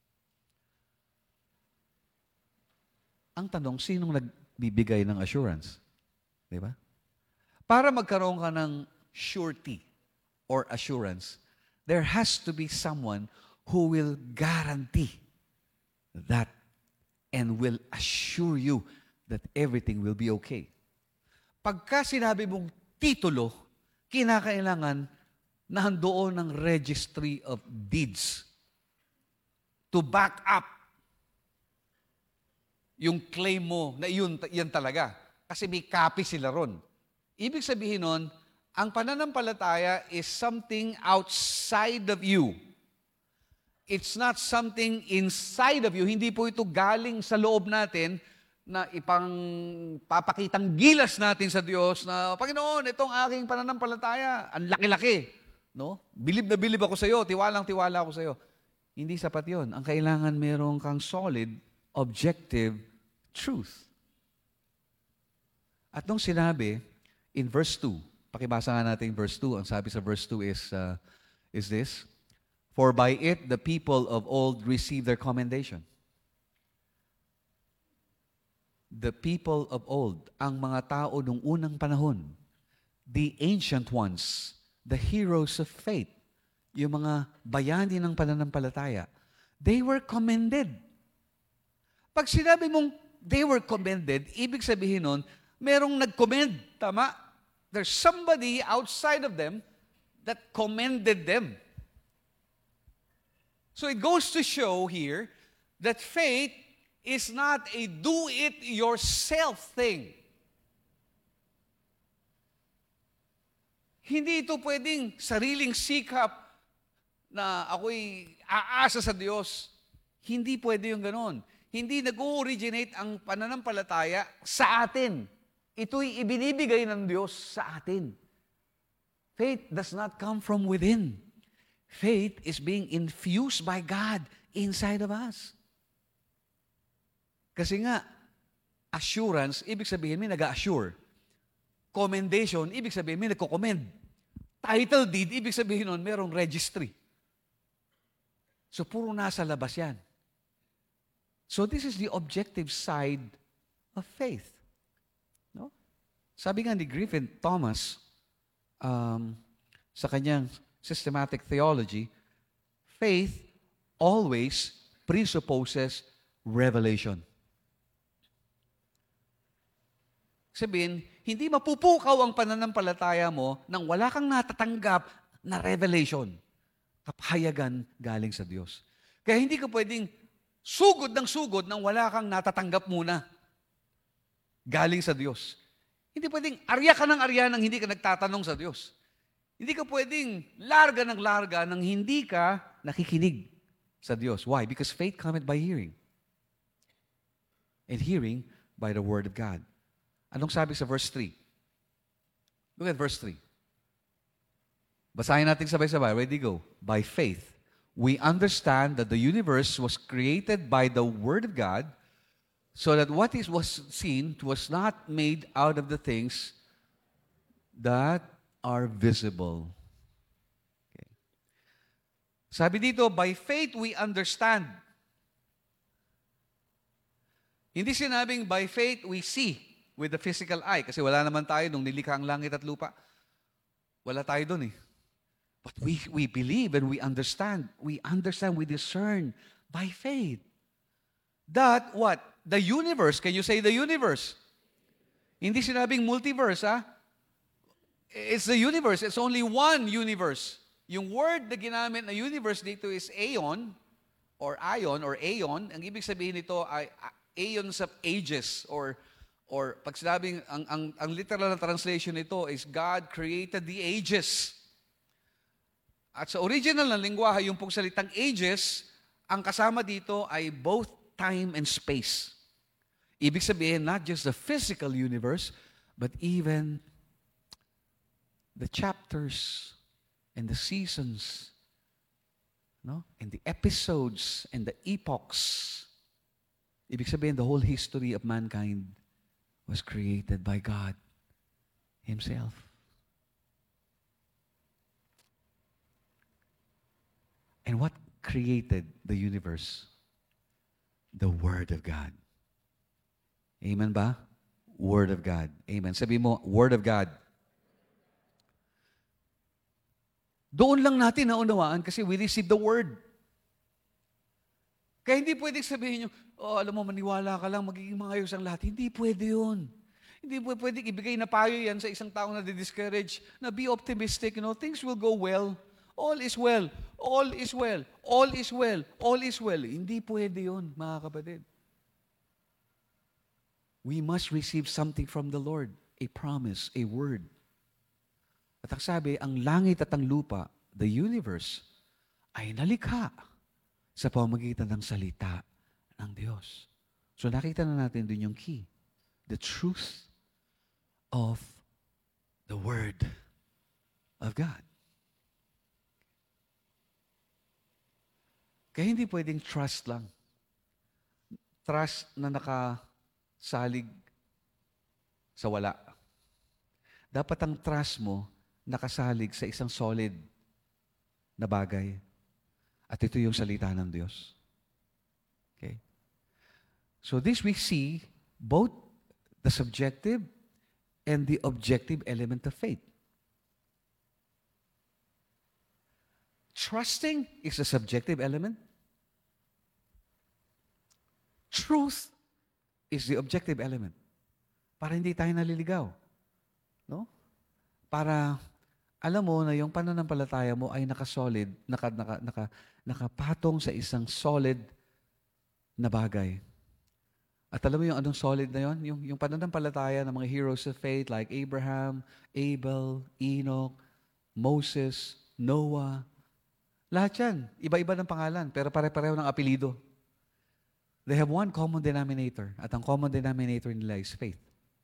ang tanong, sinong nagbibigay ng assurance? Di ba? Para magkaroon ka ng surety or assurance, there has to be someone who will guarantee that and will assure you that everything will be okay. Pagka sinabi mong titulo, kinakailangan na doon ng registry of deeds to back up yung claim mo na yun, yan talaga. Kasi may copy sila ron. Ibig sabihin nun, ang pananampalataya is something outside of you. It's not something inside of you. Hindi po ito galing sa loob natin na ipang papakitang gilas natin sa Diyos na, Panginoon, itong aking pananampalataya, ang laki-laki. No? Bilib na bilib ako sa iyo, tiwalang tiwala ako sa iyo. Hindi sapat yun. Ang kailangan meron kang solid, objective truth. At nung sinabi, in verse two, pakibasa nga natin verse two, ang sabi sa verse two is, uh, is this, for by it the people of old received their commendation. The people of old, ang mga tao nung unang panahon, the ancient ones, the heroes of faith, yung mga bayani ng pananampalataya, they were commended. Pag sinabi mong they were commended, ibig sabihin nun, merong nag-commend, tama? There's somebody outside of them that commended them. So it goes to show here that faith is not a do-it-yourself thing. Hindi ito pwedeng sariling sikap na ako'y aasa sa Diyos. Hindi pwede yung ganon. Hindi nag-originate ang pananampalataya sa atin. Ito'y ibinibigay ng Diyos sa atin. Faith does not come from within. Faith is being infused by God inside of us. Kasi nga, assurance, ibig sabihin may nag-assure. Commendation, ibig sabihin may nagko-commend. Title deed, ibig sabihin nun, merong registry. So, puro nasa labas yan. So, this is the objective side of faith. No? Sabi nga ni Griffin Thomas, um, sa kanyang systematic theology, faith always presupposes revelation. Sabihin, hindi mapupukaw ang pananampalataya mo nang wala kang natatanggap na revelation. Kapahayagan galing sa Diyos. Kaya hindi ka pwedeng sugod ng sugod nang wala kang natatanggap muna galing sa Diyos. Hindi pwedeng arya ka ng arya nang hindi ka nagtatanong sa Diyos. Hindi ka pwedeng larga ng larga nang hindi ka nakikinig sa Diyos. Why? Because faith cometh by hearing. And hearing by the Word of God. Anong sabi sa verse three? Look at verse three. Basahin natin sabay-sabay. Ready, go. By faith, we understand that the universe was created by the Word of God, so that what is was seen was not made out of the things that are visible. Okay. Sabi dito, by faith we understand. Hindi sinabing by faith we see with the physical eye. Kasi wala naman tayo nung nilikha ang langit at lupa. Wala tayo dun eh. But we, we believe and we understand. We understand, we discern by faith. That what? The universe. Can you say the universe? Hindi sinabing multiverse, ha? It's the universe. It's only one universe. Yung word na ginamit na universe dito is aeon, or ion, or aeon. Ang ibig sabihin nito ay aeons of ages, or or pag sinabing, ang, ang, ang literal na translation nito is God created the ages. At sa original na lingwahe, yung pong salitang ages, ang kasama dito ay both time and space. Ibig sabihin, not just the physical universe, but even the chapters and the seasons, no? And the episodes and the epochs. Ibig sabihin, the whole history of mankind was created by God Himself. And what created the universe? The Word of God. Amen ba? Word of God. Amen. Sabi mo, Word of God. Doon lang natin naunawaan kasi we receive the Word. Kaya hindi pwedeng sabihin nyo, oh, alam mo, maniwala ka lang, magiging maayos ang lahat. Hindi pwede yun. Hindi pwedeng ibigay na payo yan sa isang taong na di-discourage, na be optimistic, you know, things will go well. All is well. All is well. All is well. All is well. Hindi pwede yun, mga kapatid. We must receive something from the Lord. A promise, a word. At ang sabi, ang langit at ang lupa, the universe, ay nalikha sa pamamagitan ng salita ng Diyos. So nakita na natin din yung key. The truth of the Word of God. Kaya hindi pwedeng trust lang. Trust na nakasalig sa wala. Dapat ang trust mo nakasalig sa isang solid na bagay. At ito yung salita ng Diyos. Okay? So this we see both the subjective and the objective element of faith. Trusting is a subjective element. Truth is the objective element. Para hindi tayo naliligaw. No? Para alam mo na yung pananampalataya mo ay nakasolid, naka, naka, naka, nakapatong sa isang solid na bagay. At alam mo yung anong solid na yon? Yung, yung pananampalataya ng mga heroes of faith like Abraham, Abel, Enoch, Moses, Noah. Lahat yan. Iba-iba ng pangalan, pero pare-pareho ng apelido. They have one common denominator. At ang common denominator nila is faith.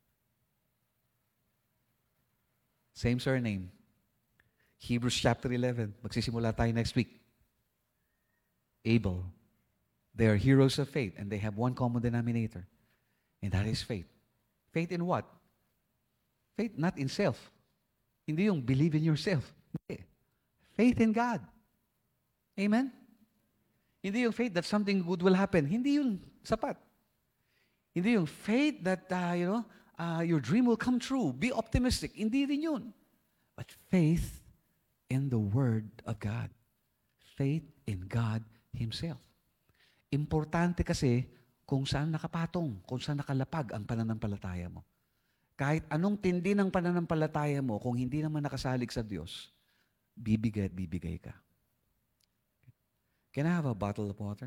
Same surname. Hebrews chapter eleven. Magsisimula tayo next week. Abel. They are heroes of faith and they have one common denominator. And that is faith. Faith in what? Faith not in self. Hindi yung believe in yourself. Hindi. Faith in God. Amen? Hindi yung faith that something good will happen. Hindi yun sapat. Hindi yung faith that, uh, you know, uh, your dream will come true. Be optimistic. Hindi rin yun. But faith in the Word of God. Faith in God Himself. Importante kasi kung saan nakapatong, kung saan nakalapag ang pananampalataya mo. kahit anong tindi ng pananampalataya mo, kung hindi naman nakasalig sa Diyos, bibigay at bibigay ka. Can I have a bottle of water?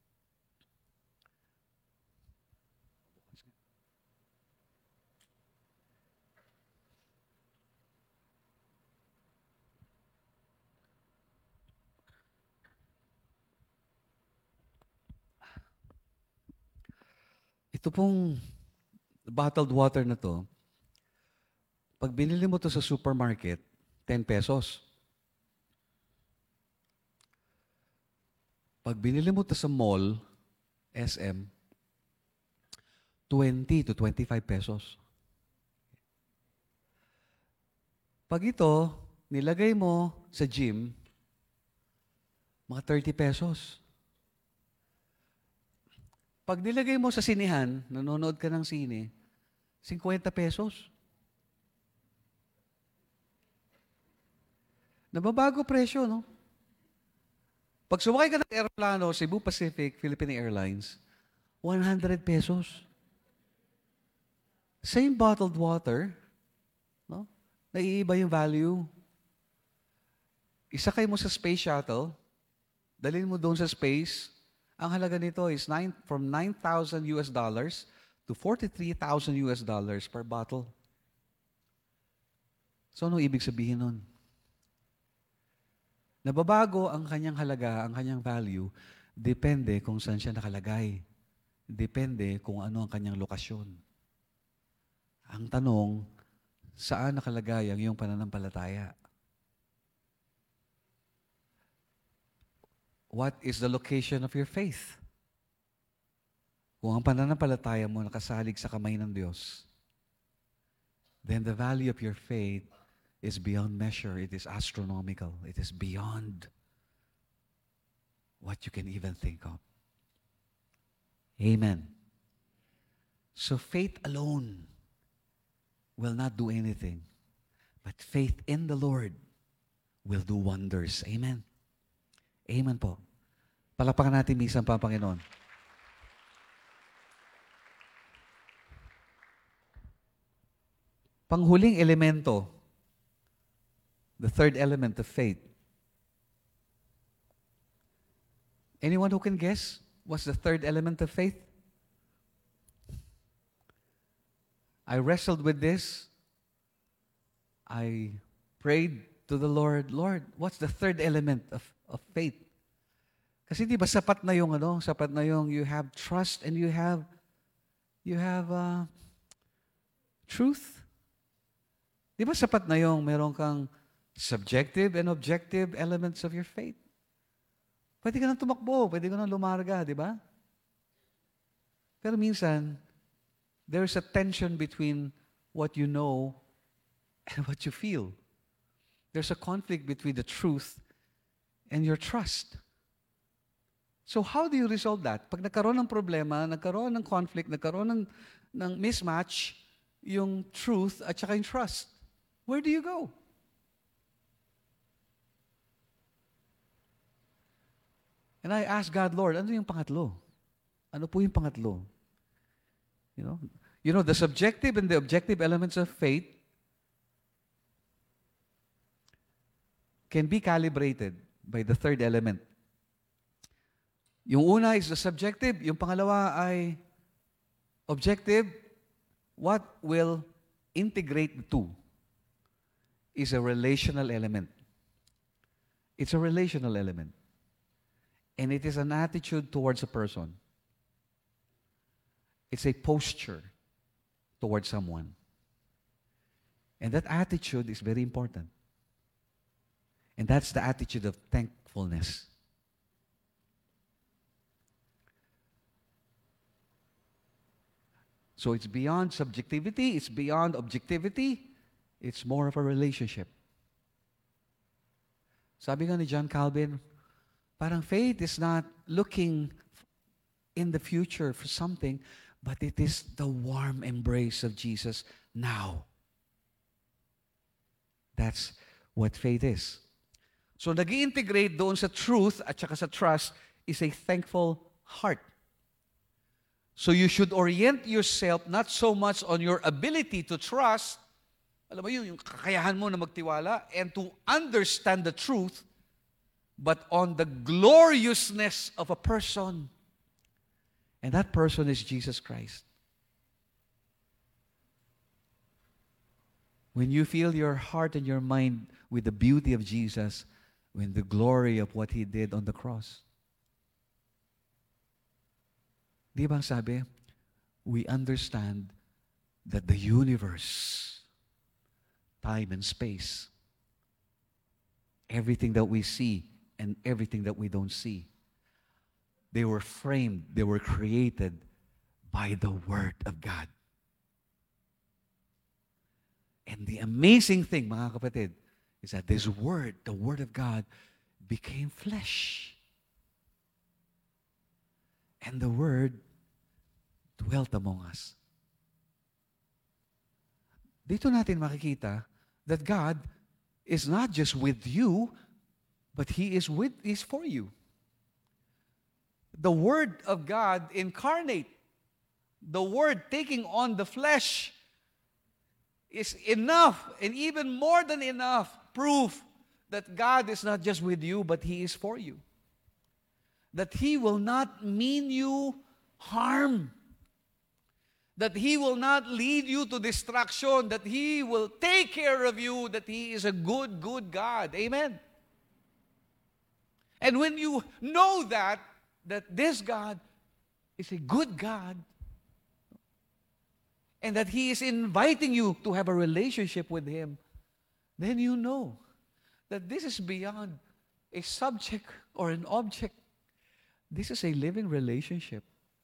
Ito pong bottled water na to, pag binili mo to sa supermarket, ten pesos. Pag binili mo to sa mall, S M, twenty to twenty-five pesos. Pag ito, nilagay mo sa gym, mga thirty pesos. Pag nilagay mo sa sinihan, nanonood ka ng sine, fifty pesos. Nababago presyo, no? Pag sumakay ka ng aeroplano, Cebu Pacific, Philippine Airlines, one hundred pesos. Same bottled water, no? Naiiba yung value. Isakay mo sa space shuttle, dalhin mo doon sa space, ang halaga nito is nine, from nine thousand U S dollars to forty-three thousand U S dollars per bottle. So, ano ibig sabihin nun? Nababago ang kanyang halaga, ang kanyang value, depende kung saan siya nakalagay. Depende kung ano ang kanyang lokasyon. Ang tanong, saan nakalagay ang iyong pananampalataya? What is the location of your faith? Kung ang pananampalataya mo nakasalig sa kamay ng Diyos, then the value of your faith is beyond measure. It is astronomical. It is beyond what you can even think of. Amen. So faith alone will not do anything, but faith in the Lord will do wonders. Amen. Amen po. Palakpakan natin minsan pa, Panginoon. Panghuling elemento, the third element of faith. Anyone who can guess what's the third element of faith? I wrestled with this. I prayed to the Lord, Lord, what's the third element of, of faith? Kasi di ba sapat na yung ano, sapat na yung you have trust and you have you have uh, truth. Di ba sapat na yung meron kang subjective and objective elements of your faith? Pwede ka nang tumakbo, pwede ka nang lumarga, di ba? Pero minsan, there's a tension between what you know and what you feel. There's a conflict between the truth and your trust. So how do you resolve that? Pag nagkaroon ng problema, nagkaroon ng conflict, nagkaroon ng, ng mismatch, yung truth at saka yung trust, where do you go? And I asked God, Lord, ano yung pangatlo? Ano po yung pangatlo? You know, you know, the subjective and the objective elements of faith can be calibrated by the third element. Yung una is the subjective, yung pangalawa ay objective. What will integrate the two is a relational element. It's a relational element. And it is an attitude towards a person. It's a posture towards someone. And that attitude is very important. And that's the attitude of thankfulness. So it's beyond subjectivity, it's beyond objectivity, it's more of a relationship. Sabi nga ni John Calvin, parang faith is not looking in the future for something, but it is the warm embrace of Jesus now. That's what faith is. So nag-i-integrate doon sa truth at saka sa trust is a thankful heart. So you should orient yourself not so much on your ability to trust, alam mo yun, yung kakayahan mo na magtiwala, and to understand the truth, but on the gloriousness of a person. And that person is Jesus Christ. When you fill your heart and your mind with the beauty of Jesus, with the glory of what He did on the cross. Di ba ang sabi? We understand that the universe, time and space, everything that we see and everything that we don't see, they were framed, they were created by the Word of God. And the amazing thing, mga kapatid, is that this Word, the Word of God, became flesh. And the Word dwelt among us. Dito natin makikita that God is not just with you, but He is with is for you. The Word of God incarnate, the Word taking on the flesh, is enough and even more than enough proof that God is not just with you, but He is for you. That He will not mean you harm. That He will not lead you to destruction, that He will take care of you, that He is a good, good God. Amen. And when you know that, that this God is a good God, and that He is inviting you to have a relationship with Him, then you know that this is beyond a subject or an object. This is a living relationship.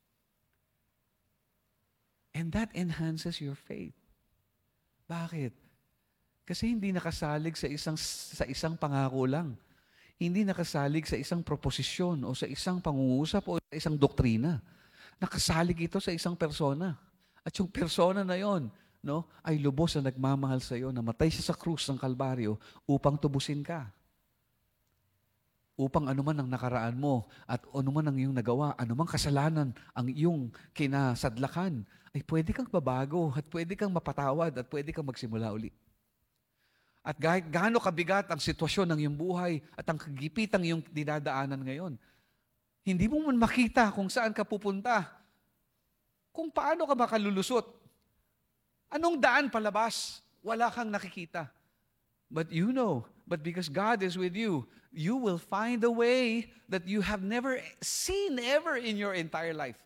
And that enhances your faith. Bakit? Kasi hindi nakasalig sa isang sa isang pangako lang. Hindi nakasalig sa isang proposisyon o sa isang pangungusap o sa isang doktrina. Nakasalig ito sa isang persona. At yung persona na yon, no, ay lubos na nagmamahal sa iyo, namatay siya sa krus ng Kalbaryo upang tubusin ka. Upang anuman ang nakaraan mo at anuman ang iyong nagawa, anumang kasalanan ang iyong kinasadlakan, ay pwede kang babago at pwede kang mapatawad at pwede kang magsimula uli. At kahit gaano kabigat ang sitwasyon ng iyong buhay at ang kagipitang iyong dinadaanan ngayon, hindi mo man makita kung saan ka pupunta, kung paano ka makalulusot, anong daan palabas, wala kang nakikita. But you know, but because God is with you, you will find a way that you have never seen ever in your entire life.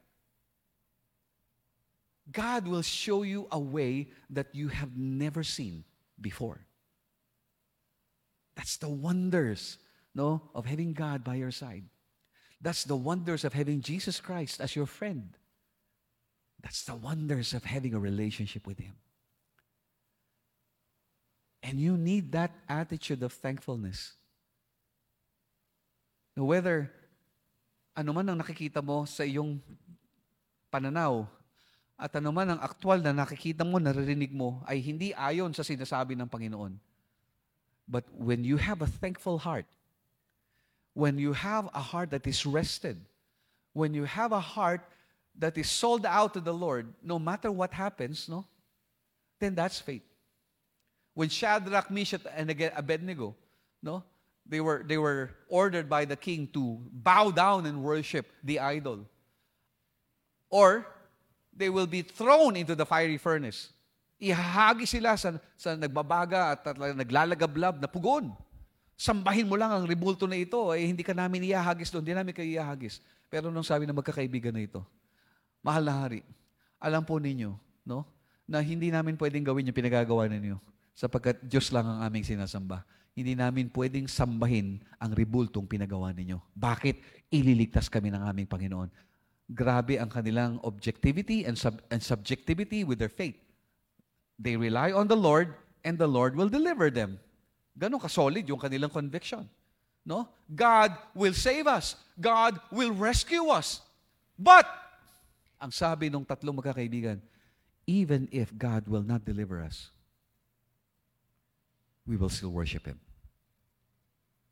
God will show you a way that you have never seen before. That's the wonders, no, of having God by your side. That's the wonders of having Jesus Christ as your friend. That's the wonders of having a relationship with Him. And you need that attitude of thankfulness. Now, whether ano man ang nakikita mo sa iyong pananaw at ano man ang aktwal na nakikita mo, naririnig mo, ay hindi ayon sa sinasabi ng Panginoon. But when you have a thankful heart, when you have a heart that is rested, when you have a heart that is sold out to the Lord, no matter what happens, no, then that's faith. When Shadrach, Meshach, and Abednego, no, they were they were ordered by the king to bow down and worship the idol, or they will be thrown into the fiery furnace. Ihahagi sila sa, sa nagbabaga at, at naglalagablab na pugon. Sambahin mo lang ang rebulto na ito, eh, hindi ka namin iahagis doon, hindi namin kayo iahagis. Pero nung sabi ng magkakaibigan na ito, mahal na hari, alam po ninyo, no, na hindi namin pwedeng gawin yung pinagagawa ninyo sapagkat Diyos lang ang aming sinasamba. Hindi namin pwedeng sambahin ang rebultong pinagawa ninyo. Bakit? Ililigtas kami ng aming Panginoon. Grabe ang kanilang objectivity and, sub- and subjectivity with their faith. They rely on the Lord and the Lord will deliver them. Ganon ka-solid yung kanilang conviction. No? God will save us. God will rescue us. But, ang sabi ng tatlong magkakaibigan, even if God will not deliver us, we will still worship Him.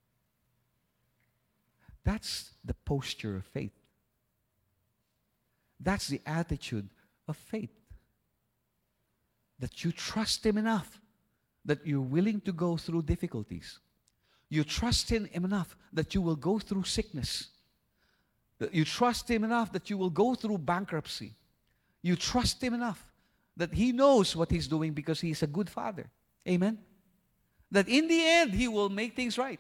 That's the posture of faith. That's the attitude of faith. That you trust Him enough that you're willing to go through difficulties. You trust Him enough that you will go through sickness. That you trust Him enough that you will go through bankruptcy. You trust Him enough that He knows what He's doing because He is a good Father. Amen? That in the end, He will make things right.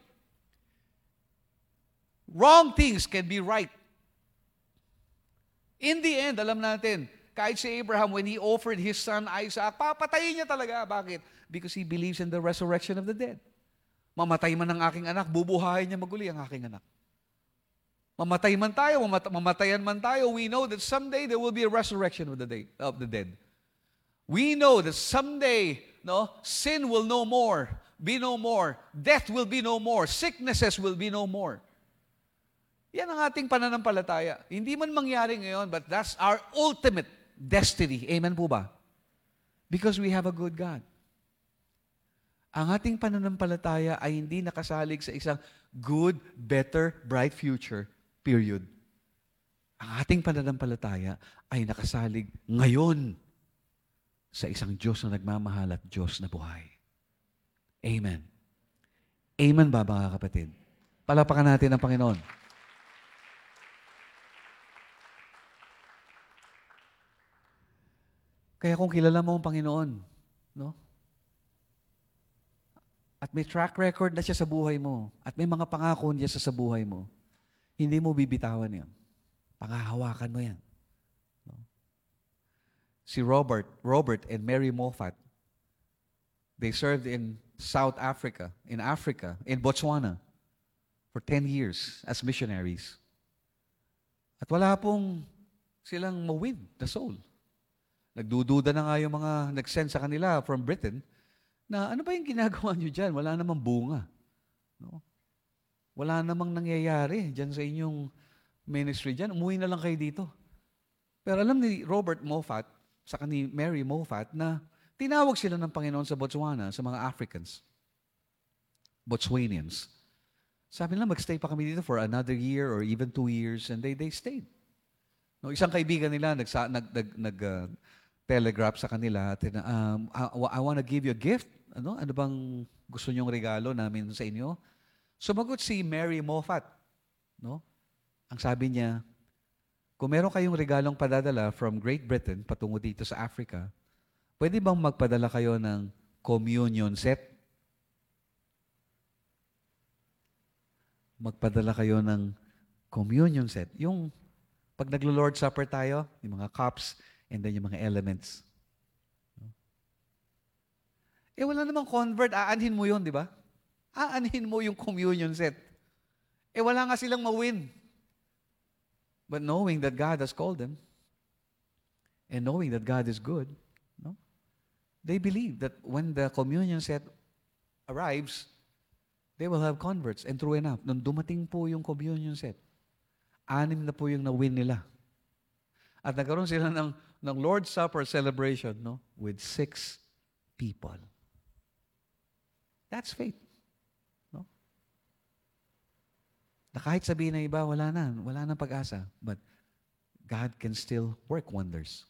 Wrong things can be right. In the end, alam natin, kahit si Abraham, when he offered his son Isaac, papatayin niya talaga. Bakit? Because he believes in the resurrection of the dead. Mamatay man ang aking anak, bubuhayin niya maguli ang aking anak. Mamatay man tayo, mamat- mamatayan man tayo, we know that someday there will be a resurrection of the day, of the dead. We know that someday, no, sin will no more, be no more, death will be no more, sicknesses will be no more. Yan ang ating pananampalataya. Hindi man mangyari ngayon, but that's our ultimate destiny. Amen po ba? Because we have a good God. Ang ating pananampalataya ay hindi nakasalig sa isang good, better, bright future, period. Ang ating pananampalataya ay nakasalig ngayon sa isang Diyos na nagmamahal at Diyos na buhay. Amen. Amen ba, mga kapatid? Palapakan natin ang Panginoon. Kaya kung kilala mo ang Panginoon, no? At may track record na siya sa buhay mo, at may mga pangako niya sa buhay mo, hindi mo bibitawan yan. Pangahawakan mo yan. No? Si Robert, Robert and Mary Moffat, they served in South Africa, in Africa, in Botswana, for ten years as missionaries. At wala pong silang mawin the soul. Nagdududa na nga yung mga nag-send sa kanila from Britain na ano ba yung ginagawa nyo dyan? Wala namang bunga. No? Wala namang nangyayari dyan sa inyong ministry dyan. Umuwi na lang kayo dito. Pero alam ni Robert Moffat, sa ni Mary Moffat, na tinawag sila ng Panginoon sa Botswana, sa mga Africans, Botswanians. Sabi nila, magstay pa kami dito for another year or even two years, and they they stayed. No, isang kaibigan nila nagsa, nag nag, nag uh, telegraph sa kanila, at, um, I, I want to give you a gift. Ano? Ano bang gusto nyong regalo namin sa inyo? Sumagot si Mary Moffat. No? Ang sabi niya, kung meron kayong regalong padadala from Great Britain patungo dito sa Africa, pwede bang magpadala kayo ng communion set? Magpadala kayo ng communion set. Yung pag naglo-Lord Supper tayo, yung mga cups, and then yung mga elements. Eh wala namang convert, aanhin mo yun, di ba? Aanhin mo yung communion set. Eh wala nga silang mawin. But knowing that God has called them, and knowing that God is good, no? They believe that when the communion set arrives, they will have converts. And true enough, nung dumating po yung communion set, anim na po yung na-win nila. At nagkaroon sila ng, ng Lord's Supper celebration, no? With six people. That's faith. No? Na kahit sabihin na iba, wala na, wala nang pag-asa. But God can still work wonders.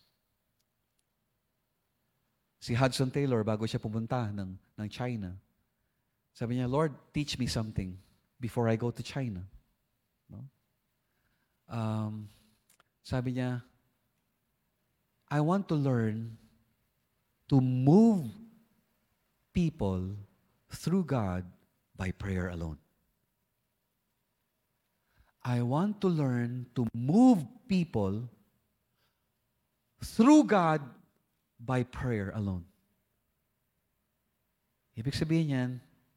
Si Hudson Taylor, bago siya pumunta ng, ng China, sabi niya, Lord, teach me something before I go to China. No? Um, sabi niya, I want to learn to move people through God by prayer alone. I want to learn to move people through God by prayer alone. Ibig sabihin niyan,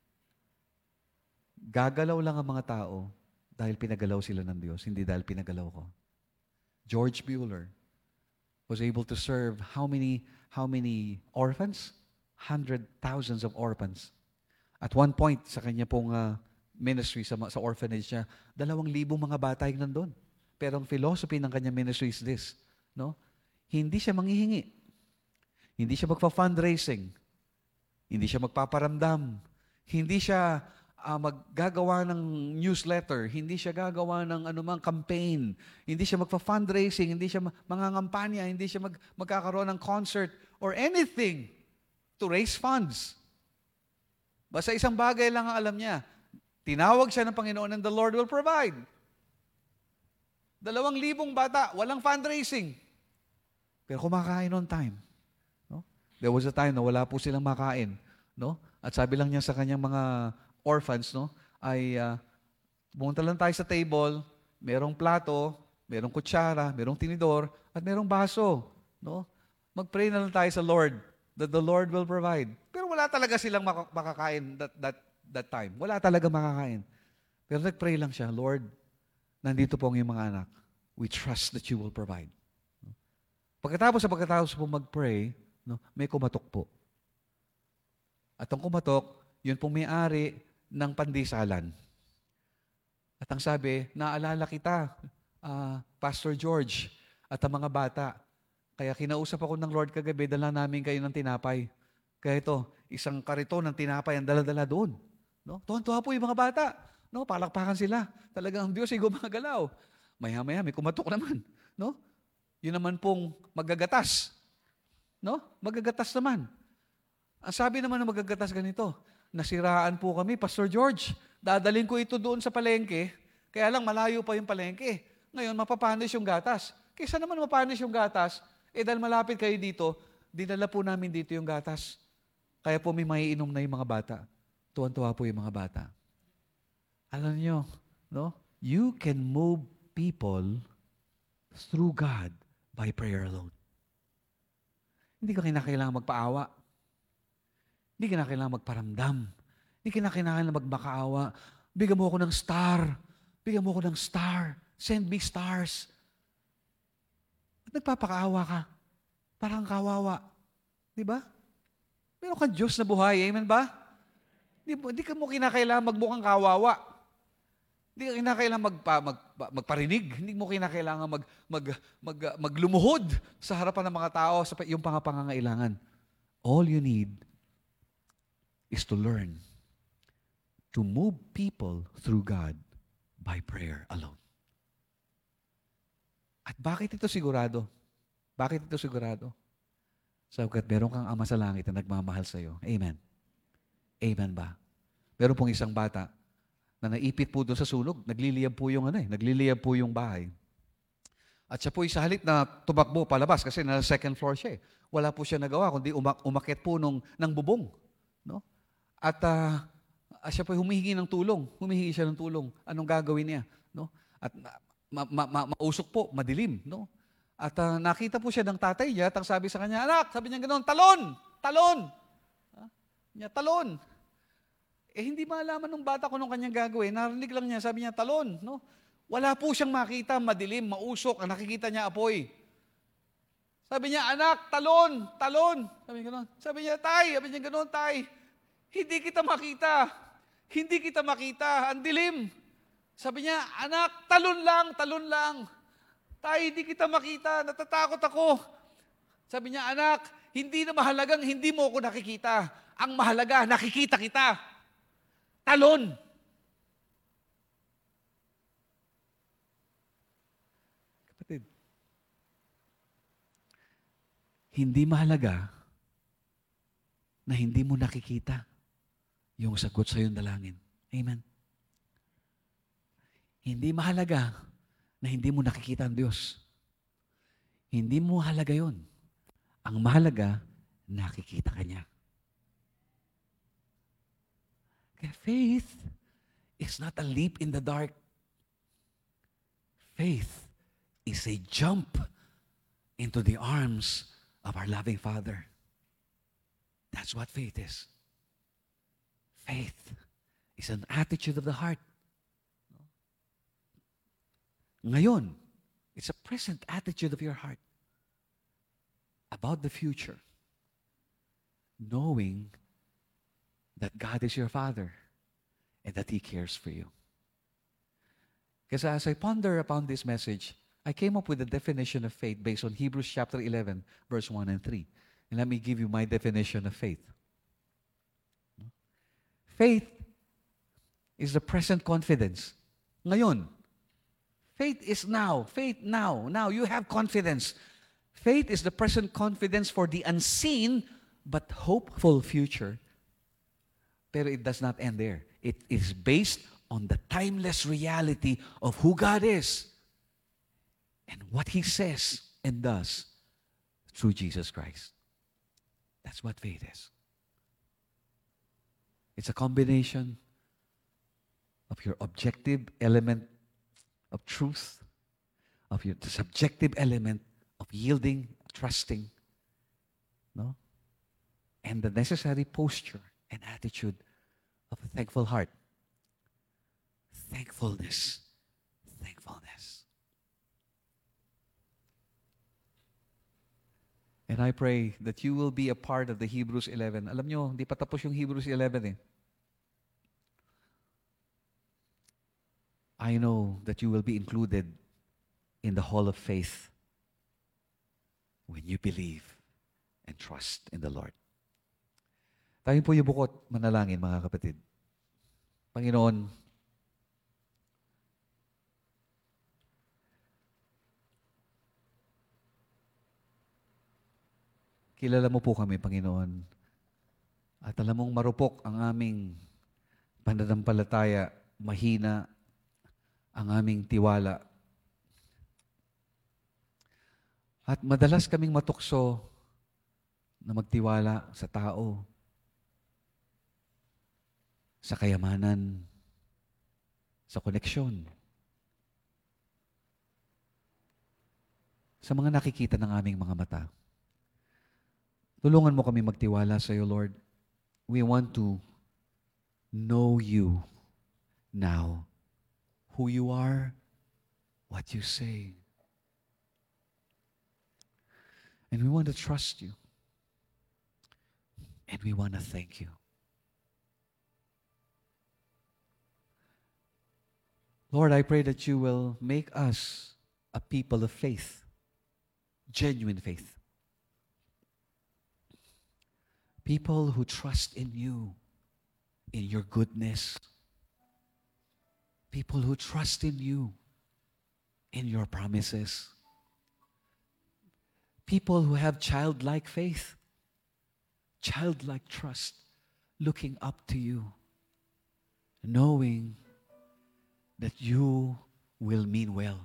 gagalaw lang ang mga tao dahil pinagalaw sila ng Diyos, hindi dahil pinagalaw ko. George Mueller was able to serve how many how many orphans? Hundred thousands of orphans. At one point sa kanya pong uh, ministry sa, sa orphanage niya, dalawang libong mga bata yung nandun. Pero ang philosophy ng kanya ministry is this, no? Hindi siya manghihingi. Hindi siya magfa-fundraising. Hindi siya magpaparamdam. Hindi siya ah, maggagawa ng newsletter, hindi siya gagawa ng anumang campaign, hindi siya magpa-fundraising, hindi siya ma- mangangampanya, hindi siya mag, magkakaroon ng concert or anything to raise funds. Basta isang bagay lang ang alam niya. Tinawag siya ng Panginoon and the Lord will provide. Dalawang libong bata, walang fundraising. Pero kumakain on time. No? There was a time na wala po silang makain. No? At sabi lang niya sa kanyang mga orphans, no, ay uh, pumunta lang tayo sa table, merong plato, merong kutsara, merong tinidor, at merong baso. No? Mag-pray na lang tayo sa Lord that the Lord will provide. Pero wala talaga silang mak- makakain that, that, that time. Wala talaga makakain. Pero nag-pray lang siya, Lord, nandito po ang iyong mga anak. We trust that you will provide. Pagkatapos sa pagkatapos po mag-pray, no, may kumatok po. At ang kumatok, yun pong may-ari ng pandisalan. At ang sabi, naalala kita, uh, Pastor George, at ang mga bata. Kaya kinausap ako ng Lord kagabi, dala namin kayo ng tinapay. Kaya ito, isang kariton ng tinapay ang dala-dala doon. No? Tuwan-tuwa po yung mga bata. No, palakpakan sila. Talagang ang Diyos ay gumagalaw. Maya-maya, may kumatok naman. No? Yun naman pong magagatas. No? Magagatas naman. Ang sabi naman ng magagatas ganito, nasiraan po kami, Pastor George. Dadalhin ko ito doon sa palengke, kaya lang malayo pa yung palengke. Ngayon, mapapanis yung gatas. Kaysa naman mapanis yung gatas, eh dahil malapit kayo dito, dinala po namin dito yung gatas. Kaya po may maiinom na yung mga bata. Tuwan-tuwa po yung mga bata. Alam niyo, no? You can move people through God by prayer alone. Hindi ka kinakailangan magpaawa. Hindi ka kinakailangan magparamdam. Hindi ka kinakailangan magmakaawa. Bigyan mo ako ng star. Bigyan mo ako ng star. Send me stars. At nagpapakaawa ka. Parang kawawa. Di ba? Meron kang Diyos na buhay. Amen ba? Hindi, hindi ka mo kinakailangan magmukhang kawawa. Hindi ka kinakailangan magpa, mag, magparinig. Hindi mo kinakailangan mag, mag, mag, maglumuhod sa harapan ng mga tao sa iyong pangangailangan. All you need is to learn to move people through God by prayer alone. At bakit ito sigurado? Bakit ito sigurado? Sapagkat meron kang Ama sa langit na nagmamahal sa iyo. Amen. Amen ba? Meron pong isang bata na naipit po doon sa sunog, nagliliyab po yung ano eh, nagliliyab po yung bahay. At siya po sa halip na tumakbo palabas kasi na second floor siya eh. Wala po siya nagawa kundi umak umakyat po nung, ng bubong. No? At uh, siya po humihingi ng tulong. Humihingi siya ng tulong. Anong gagawin niya? No? At ma ma ma mausok po, madilim. No? At uh, nakita po siya ng tatay niya at ang sabi sa kanya, anak, sabi niya ganoon, talon! Talon! Ha? Niya, talon! Eh, hindi malaman ng bata kung anong kanyang gagawin. Narinig lang niya, sabi niya, talon. No? Wala po siyang makita, madilim, mausok. Ang nakikita niya, apoy. Sabi niya, anak, talon, talon. Sabi niya, gano'n. Sabi niya, tay, sabi niya, gano'n, tay. Hindi kita makita. Hindi kita makita. Ang dilim. Sabi niya, anak, talon lang, talon lang. Tay, hindi kita makita. Natatakot ako. Sabi niya, anak, hindi na mahalagang hindi mo ako nakikita. Ang mahalaga, nakikita kita. Talon. Kapatid, hindi mahalaga na hindi mo nakikita yung sagot sa iyong dalangin. Amen. Hindi mahalaga na hindi mo nakikita ang Diyos. Hindi mo mahalaga yun. Ang mahalaga, nakikita ka niya. Kaya faith is not a leap in the dark. Faith is a jump into the arms of our loving Father. That's what faith is. Faith is an attitude of the heart. Ngayon, it's a present attitude of your heart about the future, knowing that God is your Father and that He cares for you. Because as I ponder upon this message, I came up with a definition of faith based on Hebrews chapter eleven, verse one and three. And let me give you my definition of faith. Faith is the present confidence. Ngayon. Faith is now. Faith now. Now you have confidence. Faith is the present confidence for the unseen but hopeful future. Pero it does not end there. It is based on the timeless reality of who God is and what He says and does through Jesus Christ. That's what faith is. It's a combination of your objective element of truth, of your the subjective element of yielding, trusting, no? And the necessary posture and attitude of a thankful heart. Thankfulness. Thankfulness. And I pray that you will be a part of the Hebrews eleven. Alam nyo, hindi pa tapos yung Hebrews eleven eh. I know that you will be included in the hall of faith when you believe and trust in the Lord. Tayo po yung bukot, manalangin mga kapatid. Panginoon, kilala mo po kami, Panginoon. At alam mong marupok ang aming pananampalataya, mahina ang aming tiwala. At madalas kaming matukso na magtiwala sa tao, sa kayamanan, sa koneksyon, sa mga nakikita ng aming mga mata. Tulungan mo kami magtiwala sa iyo, Lord. We want to know you now. Who you are, what you say. And we want to trust you. And we want to thank you. Lord, I pray that you will make us a people of faith, genuine faith. People who trust in you, in your goodness. People who trust in you, in your promises. People who have childlike faith, childlike trust, looking up to you, knowing that you will mean well.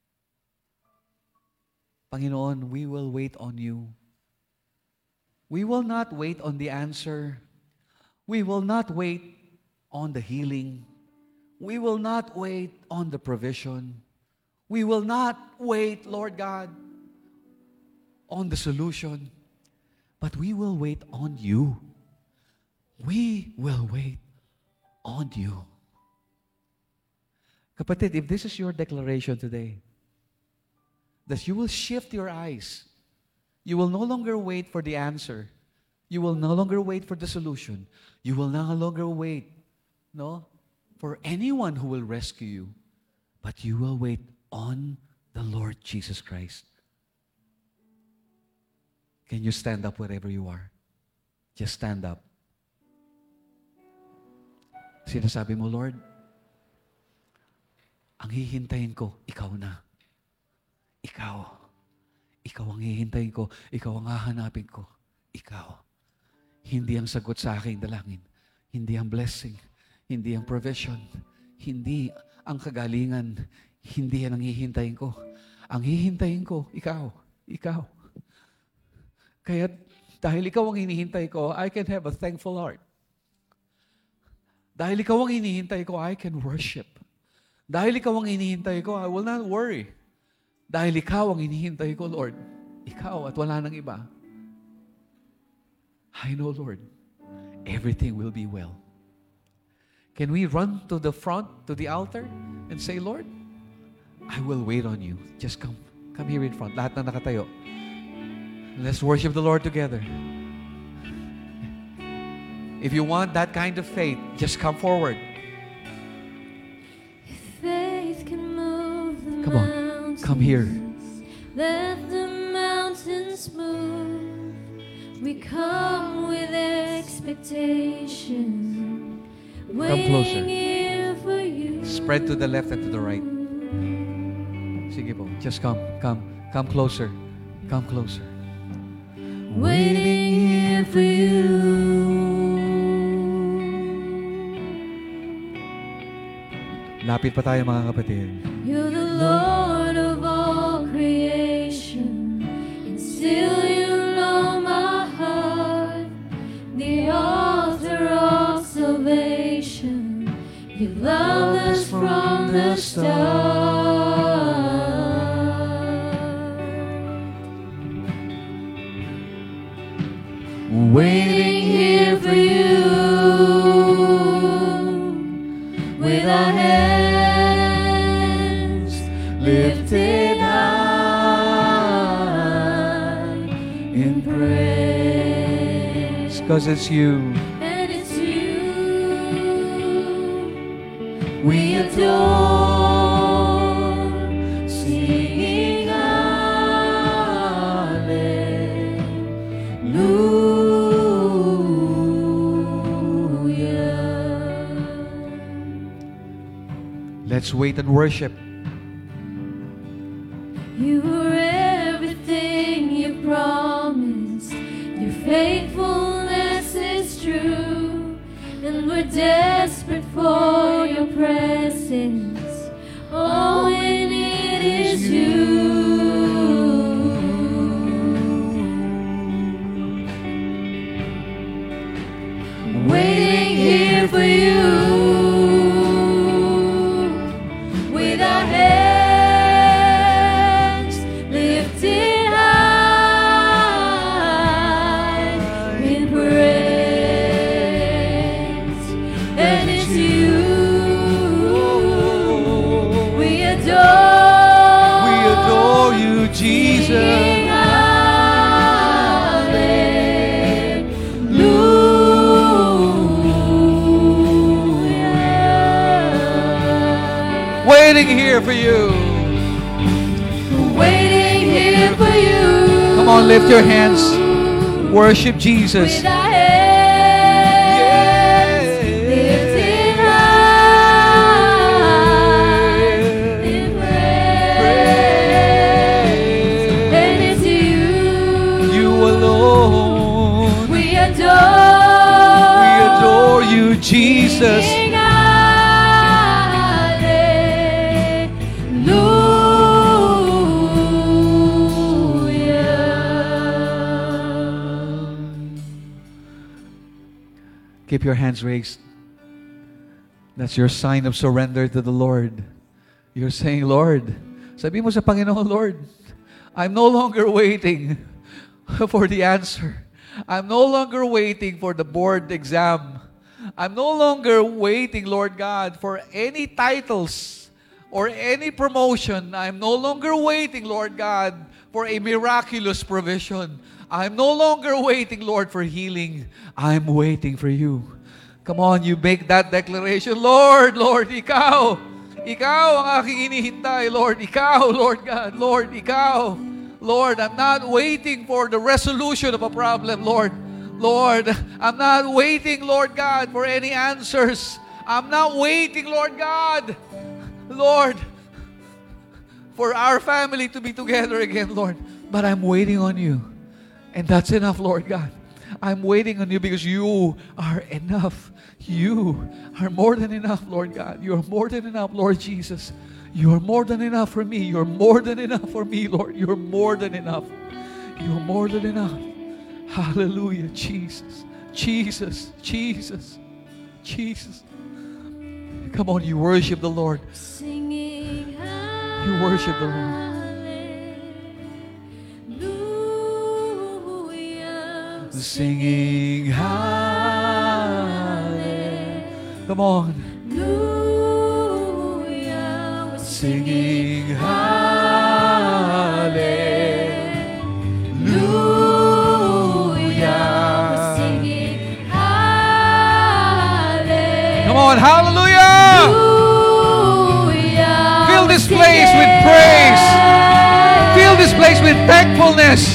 Panginoon, we will wait on you. We will not wait on the answer. We will not wait on the healing. We will not wait on the provision. We will not wait, Lord God, on the solution. But we will wait on you. We will wait on you. Kapatid, if this is your declaration today, that you will shift your eyes. You will no longer wait for the answer. You will no longer wait for the solution. You will no longer wait, no, for anyone who will rescue you. But you will wait on the Lord Jesus Christ. Can you stand up wherever you are? Just stand up. Sinasabi mo, Lord, ang hihintayin ko, ikaw na. Ikaw. Ikaw ang hihintayin ko. Ikaw ang hahanapin ko. Ikaw. Hindi ang sagot sa aking dalangin. Hindi ang blessing. Hindi ang provision. Hindi ang kagalingan. Hindi yan ang hihintayin ko. Ang hihintayin ko, ikaw. Ikaw. Kaya dahil ikaw ang hinihintay ko, I can have a thankful heart. Dahil ikaw ang hinihintay ko, I can worship. Dahil ikaw ang hinihintay ko, I will not worry. Dahil ikaw ang hinihintay ko, Lord. Ikaw at wala nang iba. I know, Lord, everything will be well. Can we run to the front, to the altar, and say, Lord, I will wait on you. Just come. Come here in front. Lahat na nakatayo. Let's worship the Lord together. If you want that kind of faith, just come forward. Faith can move the Come on. Come here. Let the mountains move. We come with expectation. Come closer. Waiting you spread to the left and to the right. Sige po. Just come. Come. Come closer. Come closer. Waiting here for you. Lapit pa tayo mga kapatid. You're the Lord of all creation, and still you know my heart, the author of salvation. You loved us from the start. Waiting here for you, with our hands lifted high in praise. 'Cause it's you. And it's you we adore, singing hallelujah. Let's wait and worship. You were everything you promised. Your faithfulness is true, and we're desperate for your presence. All we need is you. Waiting here for you, with our hands lifted high in praise. And it's you we adore. We adore you, Jesus. Sing hallelujah. Waiting here for you. Waiting here for you. Come on, lift your hands. Worship Jesus. With our hands lifted high in praise. And it's you, You alone. we adore. We adore you, Jesus. Sing hallelujah. Keep your hands raised. That's your sign of surrender to the Lord. You're saying, Lord, sabi mo sa Panginoon, Lord, I'm no longer waiting for the answer. I'm no longer waiting for the board exam. I'm no longer waiting, Lord God, for any titles or any promotion. I'm no longer waiting, Lord God, for a miraculous provision. I'm no longer waiting, Lord, for healing. I'm waiting for you. Come on, you make that declaration. Lord, Lord, Ikaw. Ikaw ang aking inihintay, Lord. Ikaw, Lord God. Lord, Ikaw. Lord, I'm not waiting for the resolution of a problem, Lord. Lord, I'm not waiting, Lord God, for any answers. I'm not waiting, Lord God, Lord, for our family to be together again, Lord. But I'm waiting on you. And that's enough, Lord God. I'm waiting on you because you are enough. You are more than enough, Lord God. You're more than enough, Lord Jesus. You're more than enough for me. You're more than enough for me, Lord. You're more than enough. You're more than enough. Hallelujah, Jesus. Jesus, Jesus, Jesus. Come on, you worship the Lord. Singing You worship the Lord. hallelujah. Singing hallelujah. Come on. Hallelujah. We're Singing hallelujah. We're singing hallelujah. Come on, hallelujah. Fill this place with praise. Fill this place with thankfulness.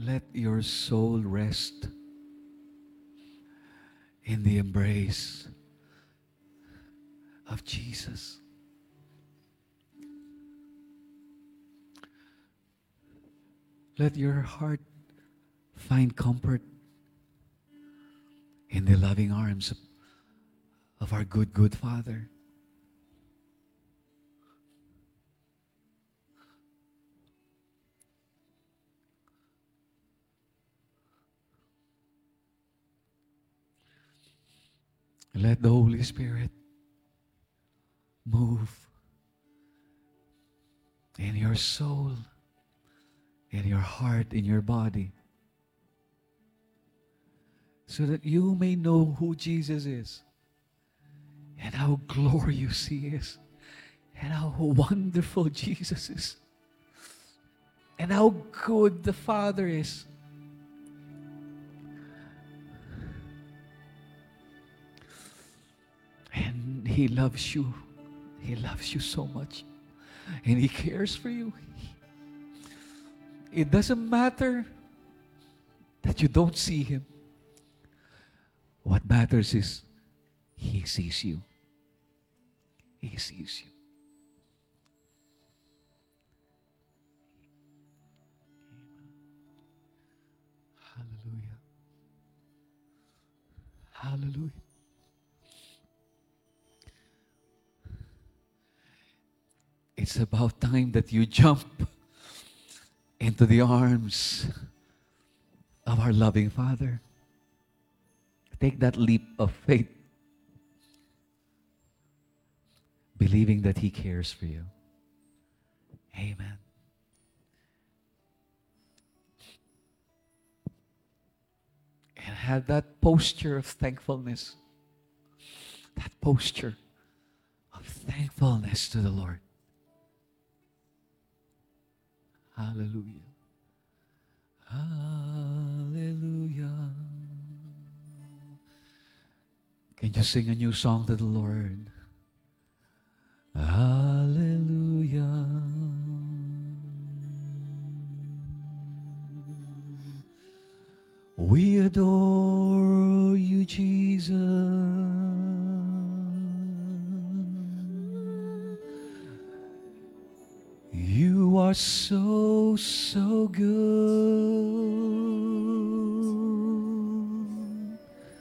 Let your soul rest in the embrace of Jesus. Let your heart find comfort in the loving arms of, of our good, good Father. Let the Holy Spirit move in your soul, in your heart, in your body, so that you may know who Jesus is and how glorious He is and how wonderful Jesus is and how good the Father is. And He loves you. He loves you so much. And He cares for you. It doesn't matter that you don't see Him. What matters is He sees you. He sees you. Hallelujah. Hallelujah. It's about time that you jump into the arms of our loving Father. Take that leap of faith, believing that He cares for you. Amen. And have that posture of thankfulness. That posture of thankfulness to the Lord. Hallelujah. Hallelujah. Can you sing a new song to the Lord? Hallelujah. We adore you, Jesus. You are so, so good.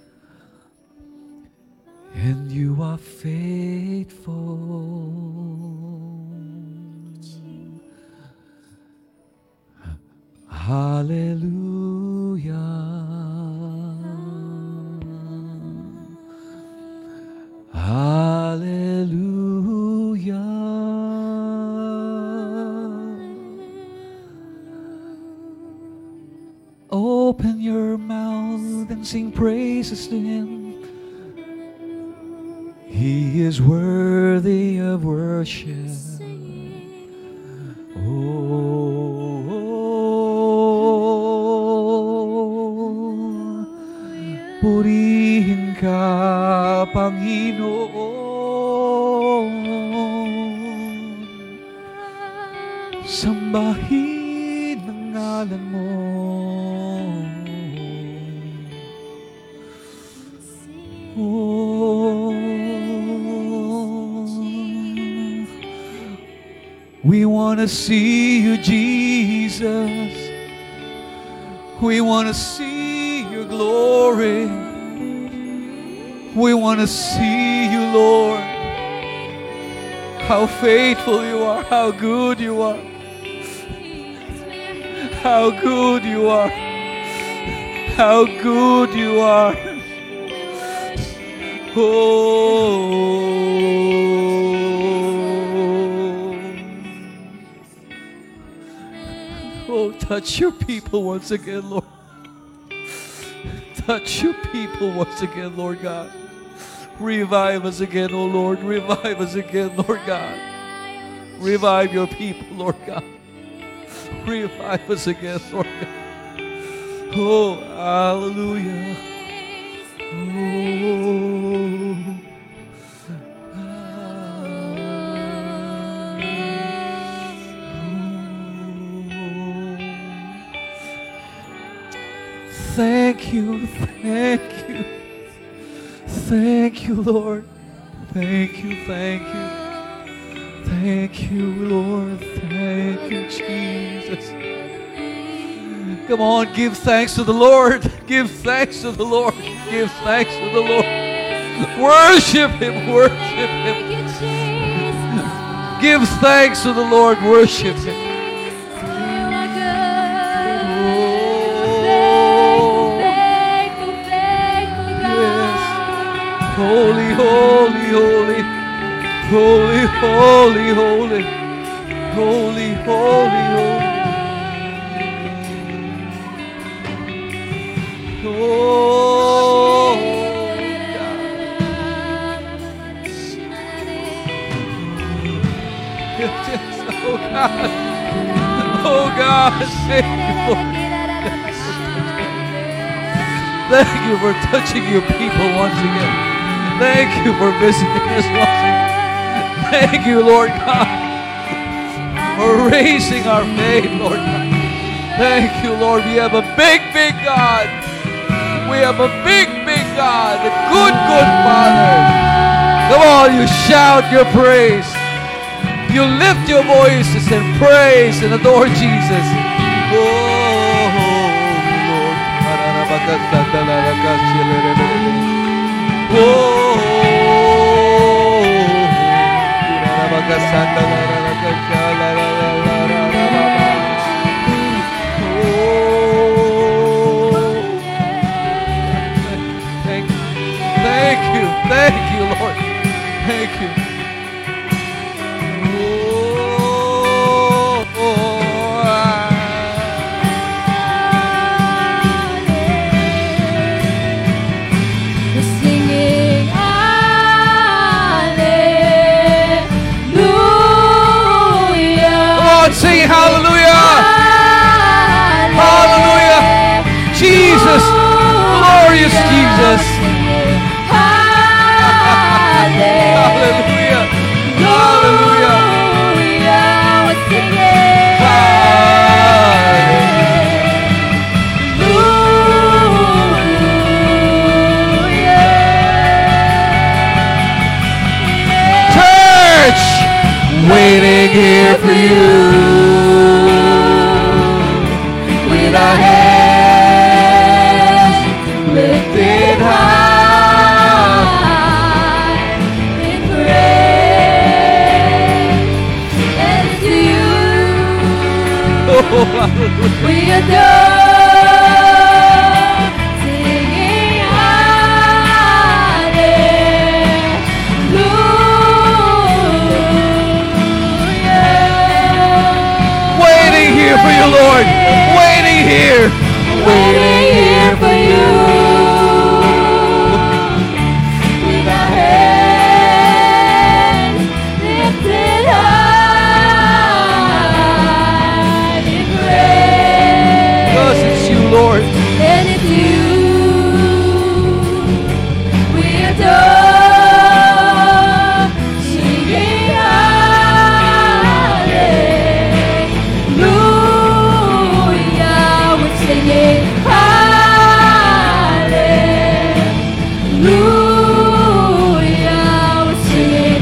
And you are faithful. Hallelujah. Hallelujah. Open your mouth and sing praises to Him. He is worthy of worship. Oh, purihin ka, Panginoon. Sambahin ang ngalan mo. Oh, we want to see you, Jesus. We want to see your glory. We want to see you, Lord. How faithful you are, how good you are. How good you are. How good you are. Oh, oh, touch your people once again, Lord. Touch your people once again, Lord God. Revive us again, oh Lord. Revive us again, Lord God. Revive your people, Lord God. Revive us again, Lord God. Oh, hallelujah. Oh. you, thank you. Thank you, Lord. Thank you, thank you. Thank you, Lord. Thank you, Jesus. Come on, give thanks to the Lord. Give thanks to the Lord. Give thanks to the Lord. Worship Him, worship Him. Thank you, Jesus. Give thanks to the Lord, worship Him. You are good. Oh, Faithful, faithful, yes. God. Holy, holy, holy. Holy, holy, holy. Holy, holy, holy. Oh, yes, oh God. Oh God, thank you, Lord. Thank you for touching your people once again. Thank you for visiting us once again. Thank you, Lord God, for raising our faith, Lord God. Thank you, Lord. We have a big, big God. We have a big, big God, a good, good Father. Come on, you shout your praise. You lift your voices and praise and adore Jesus. Oh, Lord. Thank you. Thank you. Thank you, Lord. Thank you. Oh, oh, ah. We're singing hallelujah. Come on, sing hallelujah. Hallelujah. Jesus. Glorious Jesus. Hallelujah. Hallelujah. We're singing hallelujah. Church, waiting here for you with our hands lifted high in praise and to you Oh, hallelujah. we adore, singing hallelujah. Waiting here for you, Lord. Waiting here. Waiting here for you. With our hands lifted high in praise. Because it's you, Lord. And it's you we adore, singing hallelujah. We're singing hallelujah. We're singing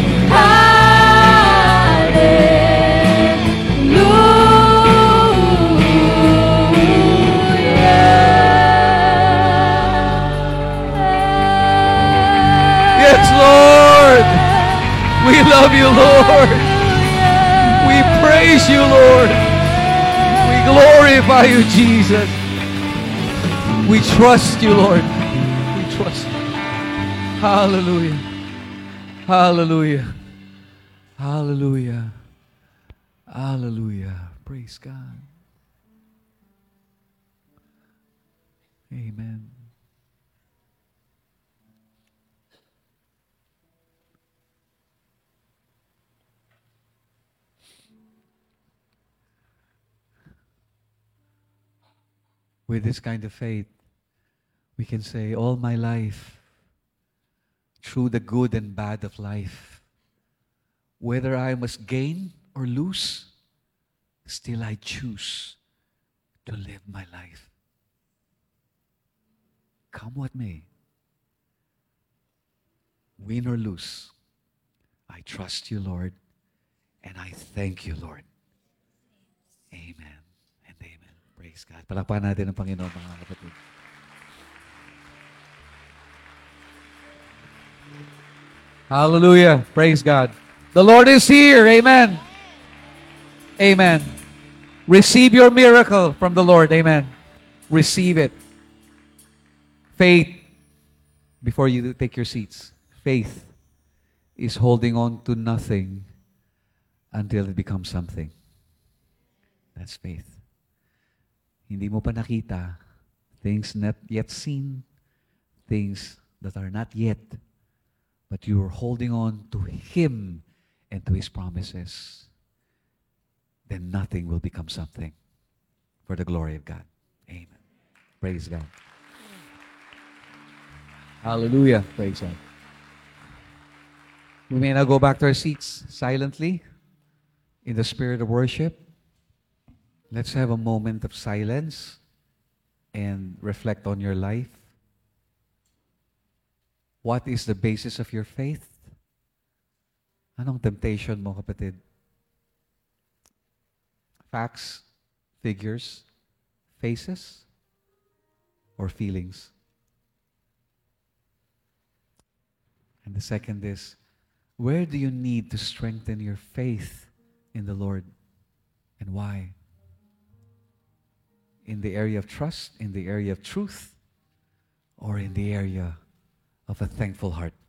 hallelujah. Yes, Lord. We love you, Lord. We praise you, Lord. We glorify you, Jesus. We trust you, Lord. We trust you. Hallelujah. Hallelujah. Hallelujah. Hallelujah. Praise God. Amen. With this kind of faith, we can say, all my life, through the good and bad of life, whether I must gain or lose, still I choose to live my life. come what may, win or lose, I trust you, Lord, and I thank you, Lord. Amen and amen. Praise God. Palakpakan natin ang Panginoon, mga kapatid. Hallelujah. Praise God. The Lord is here. Amen. Amen. Receive your miracle from the Lord. Amen. Receive it. Faith, before you take your seats, faith is holding on to nothing until it becomes something. That's faith. Hindi mo pa nakita things not yet seen, things that are not yet, but you are holding on to Him and to His promises. Then nothing will become something for the glory of God. Amen. Praise God. Hallelujah. Praise God. We may now go back to our seats silently in the spirit of worship. Let's have a moment of silence and reflect on your life. What is the basis of your faith? Anong temptation mo, kapatid? Facts, figures, faces, or feelings? And the second is, where do you need to strengthen your faith in the Lord? And why? In the area of trust, in the area of truth, or in the area of a thankful heart?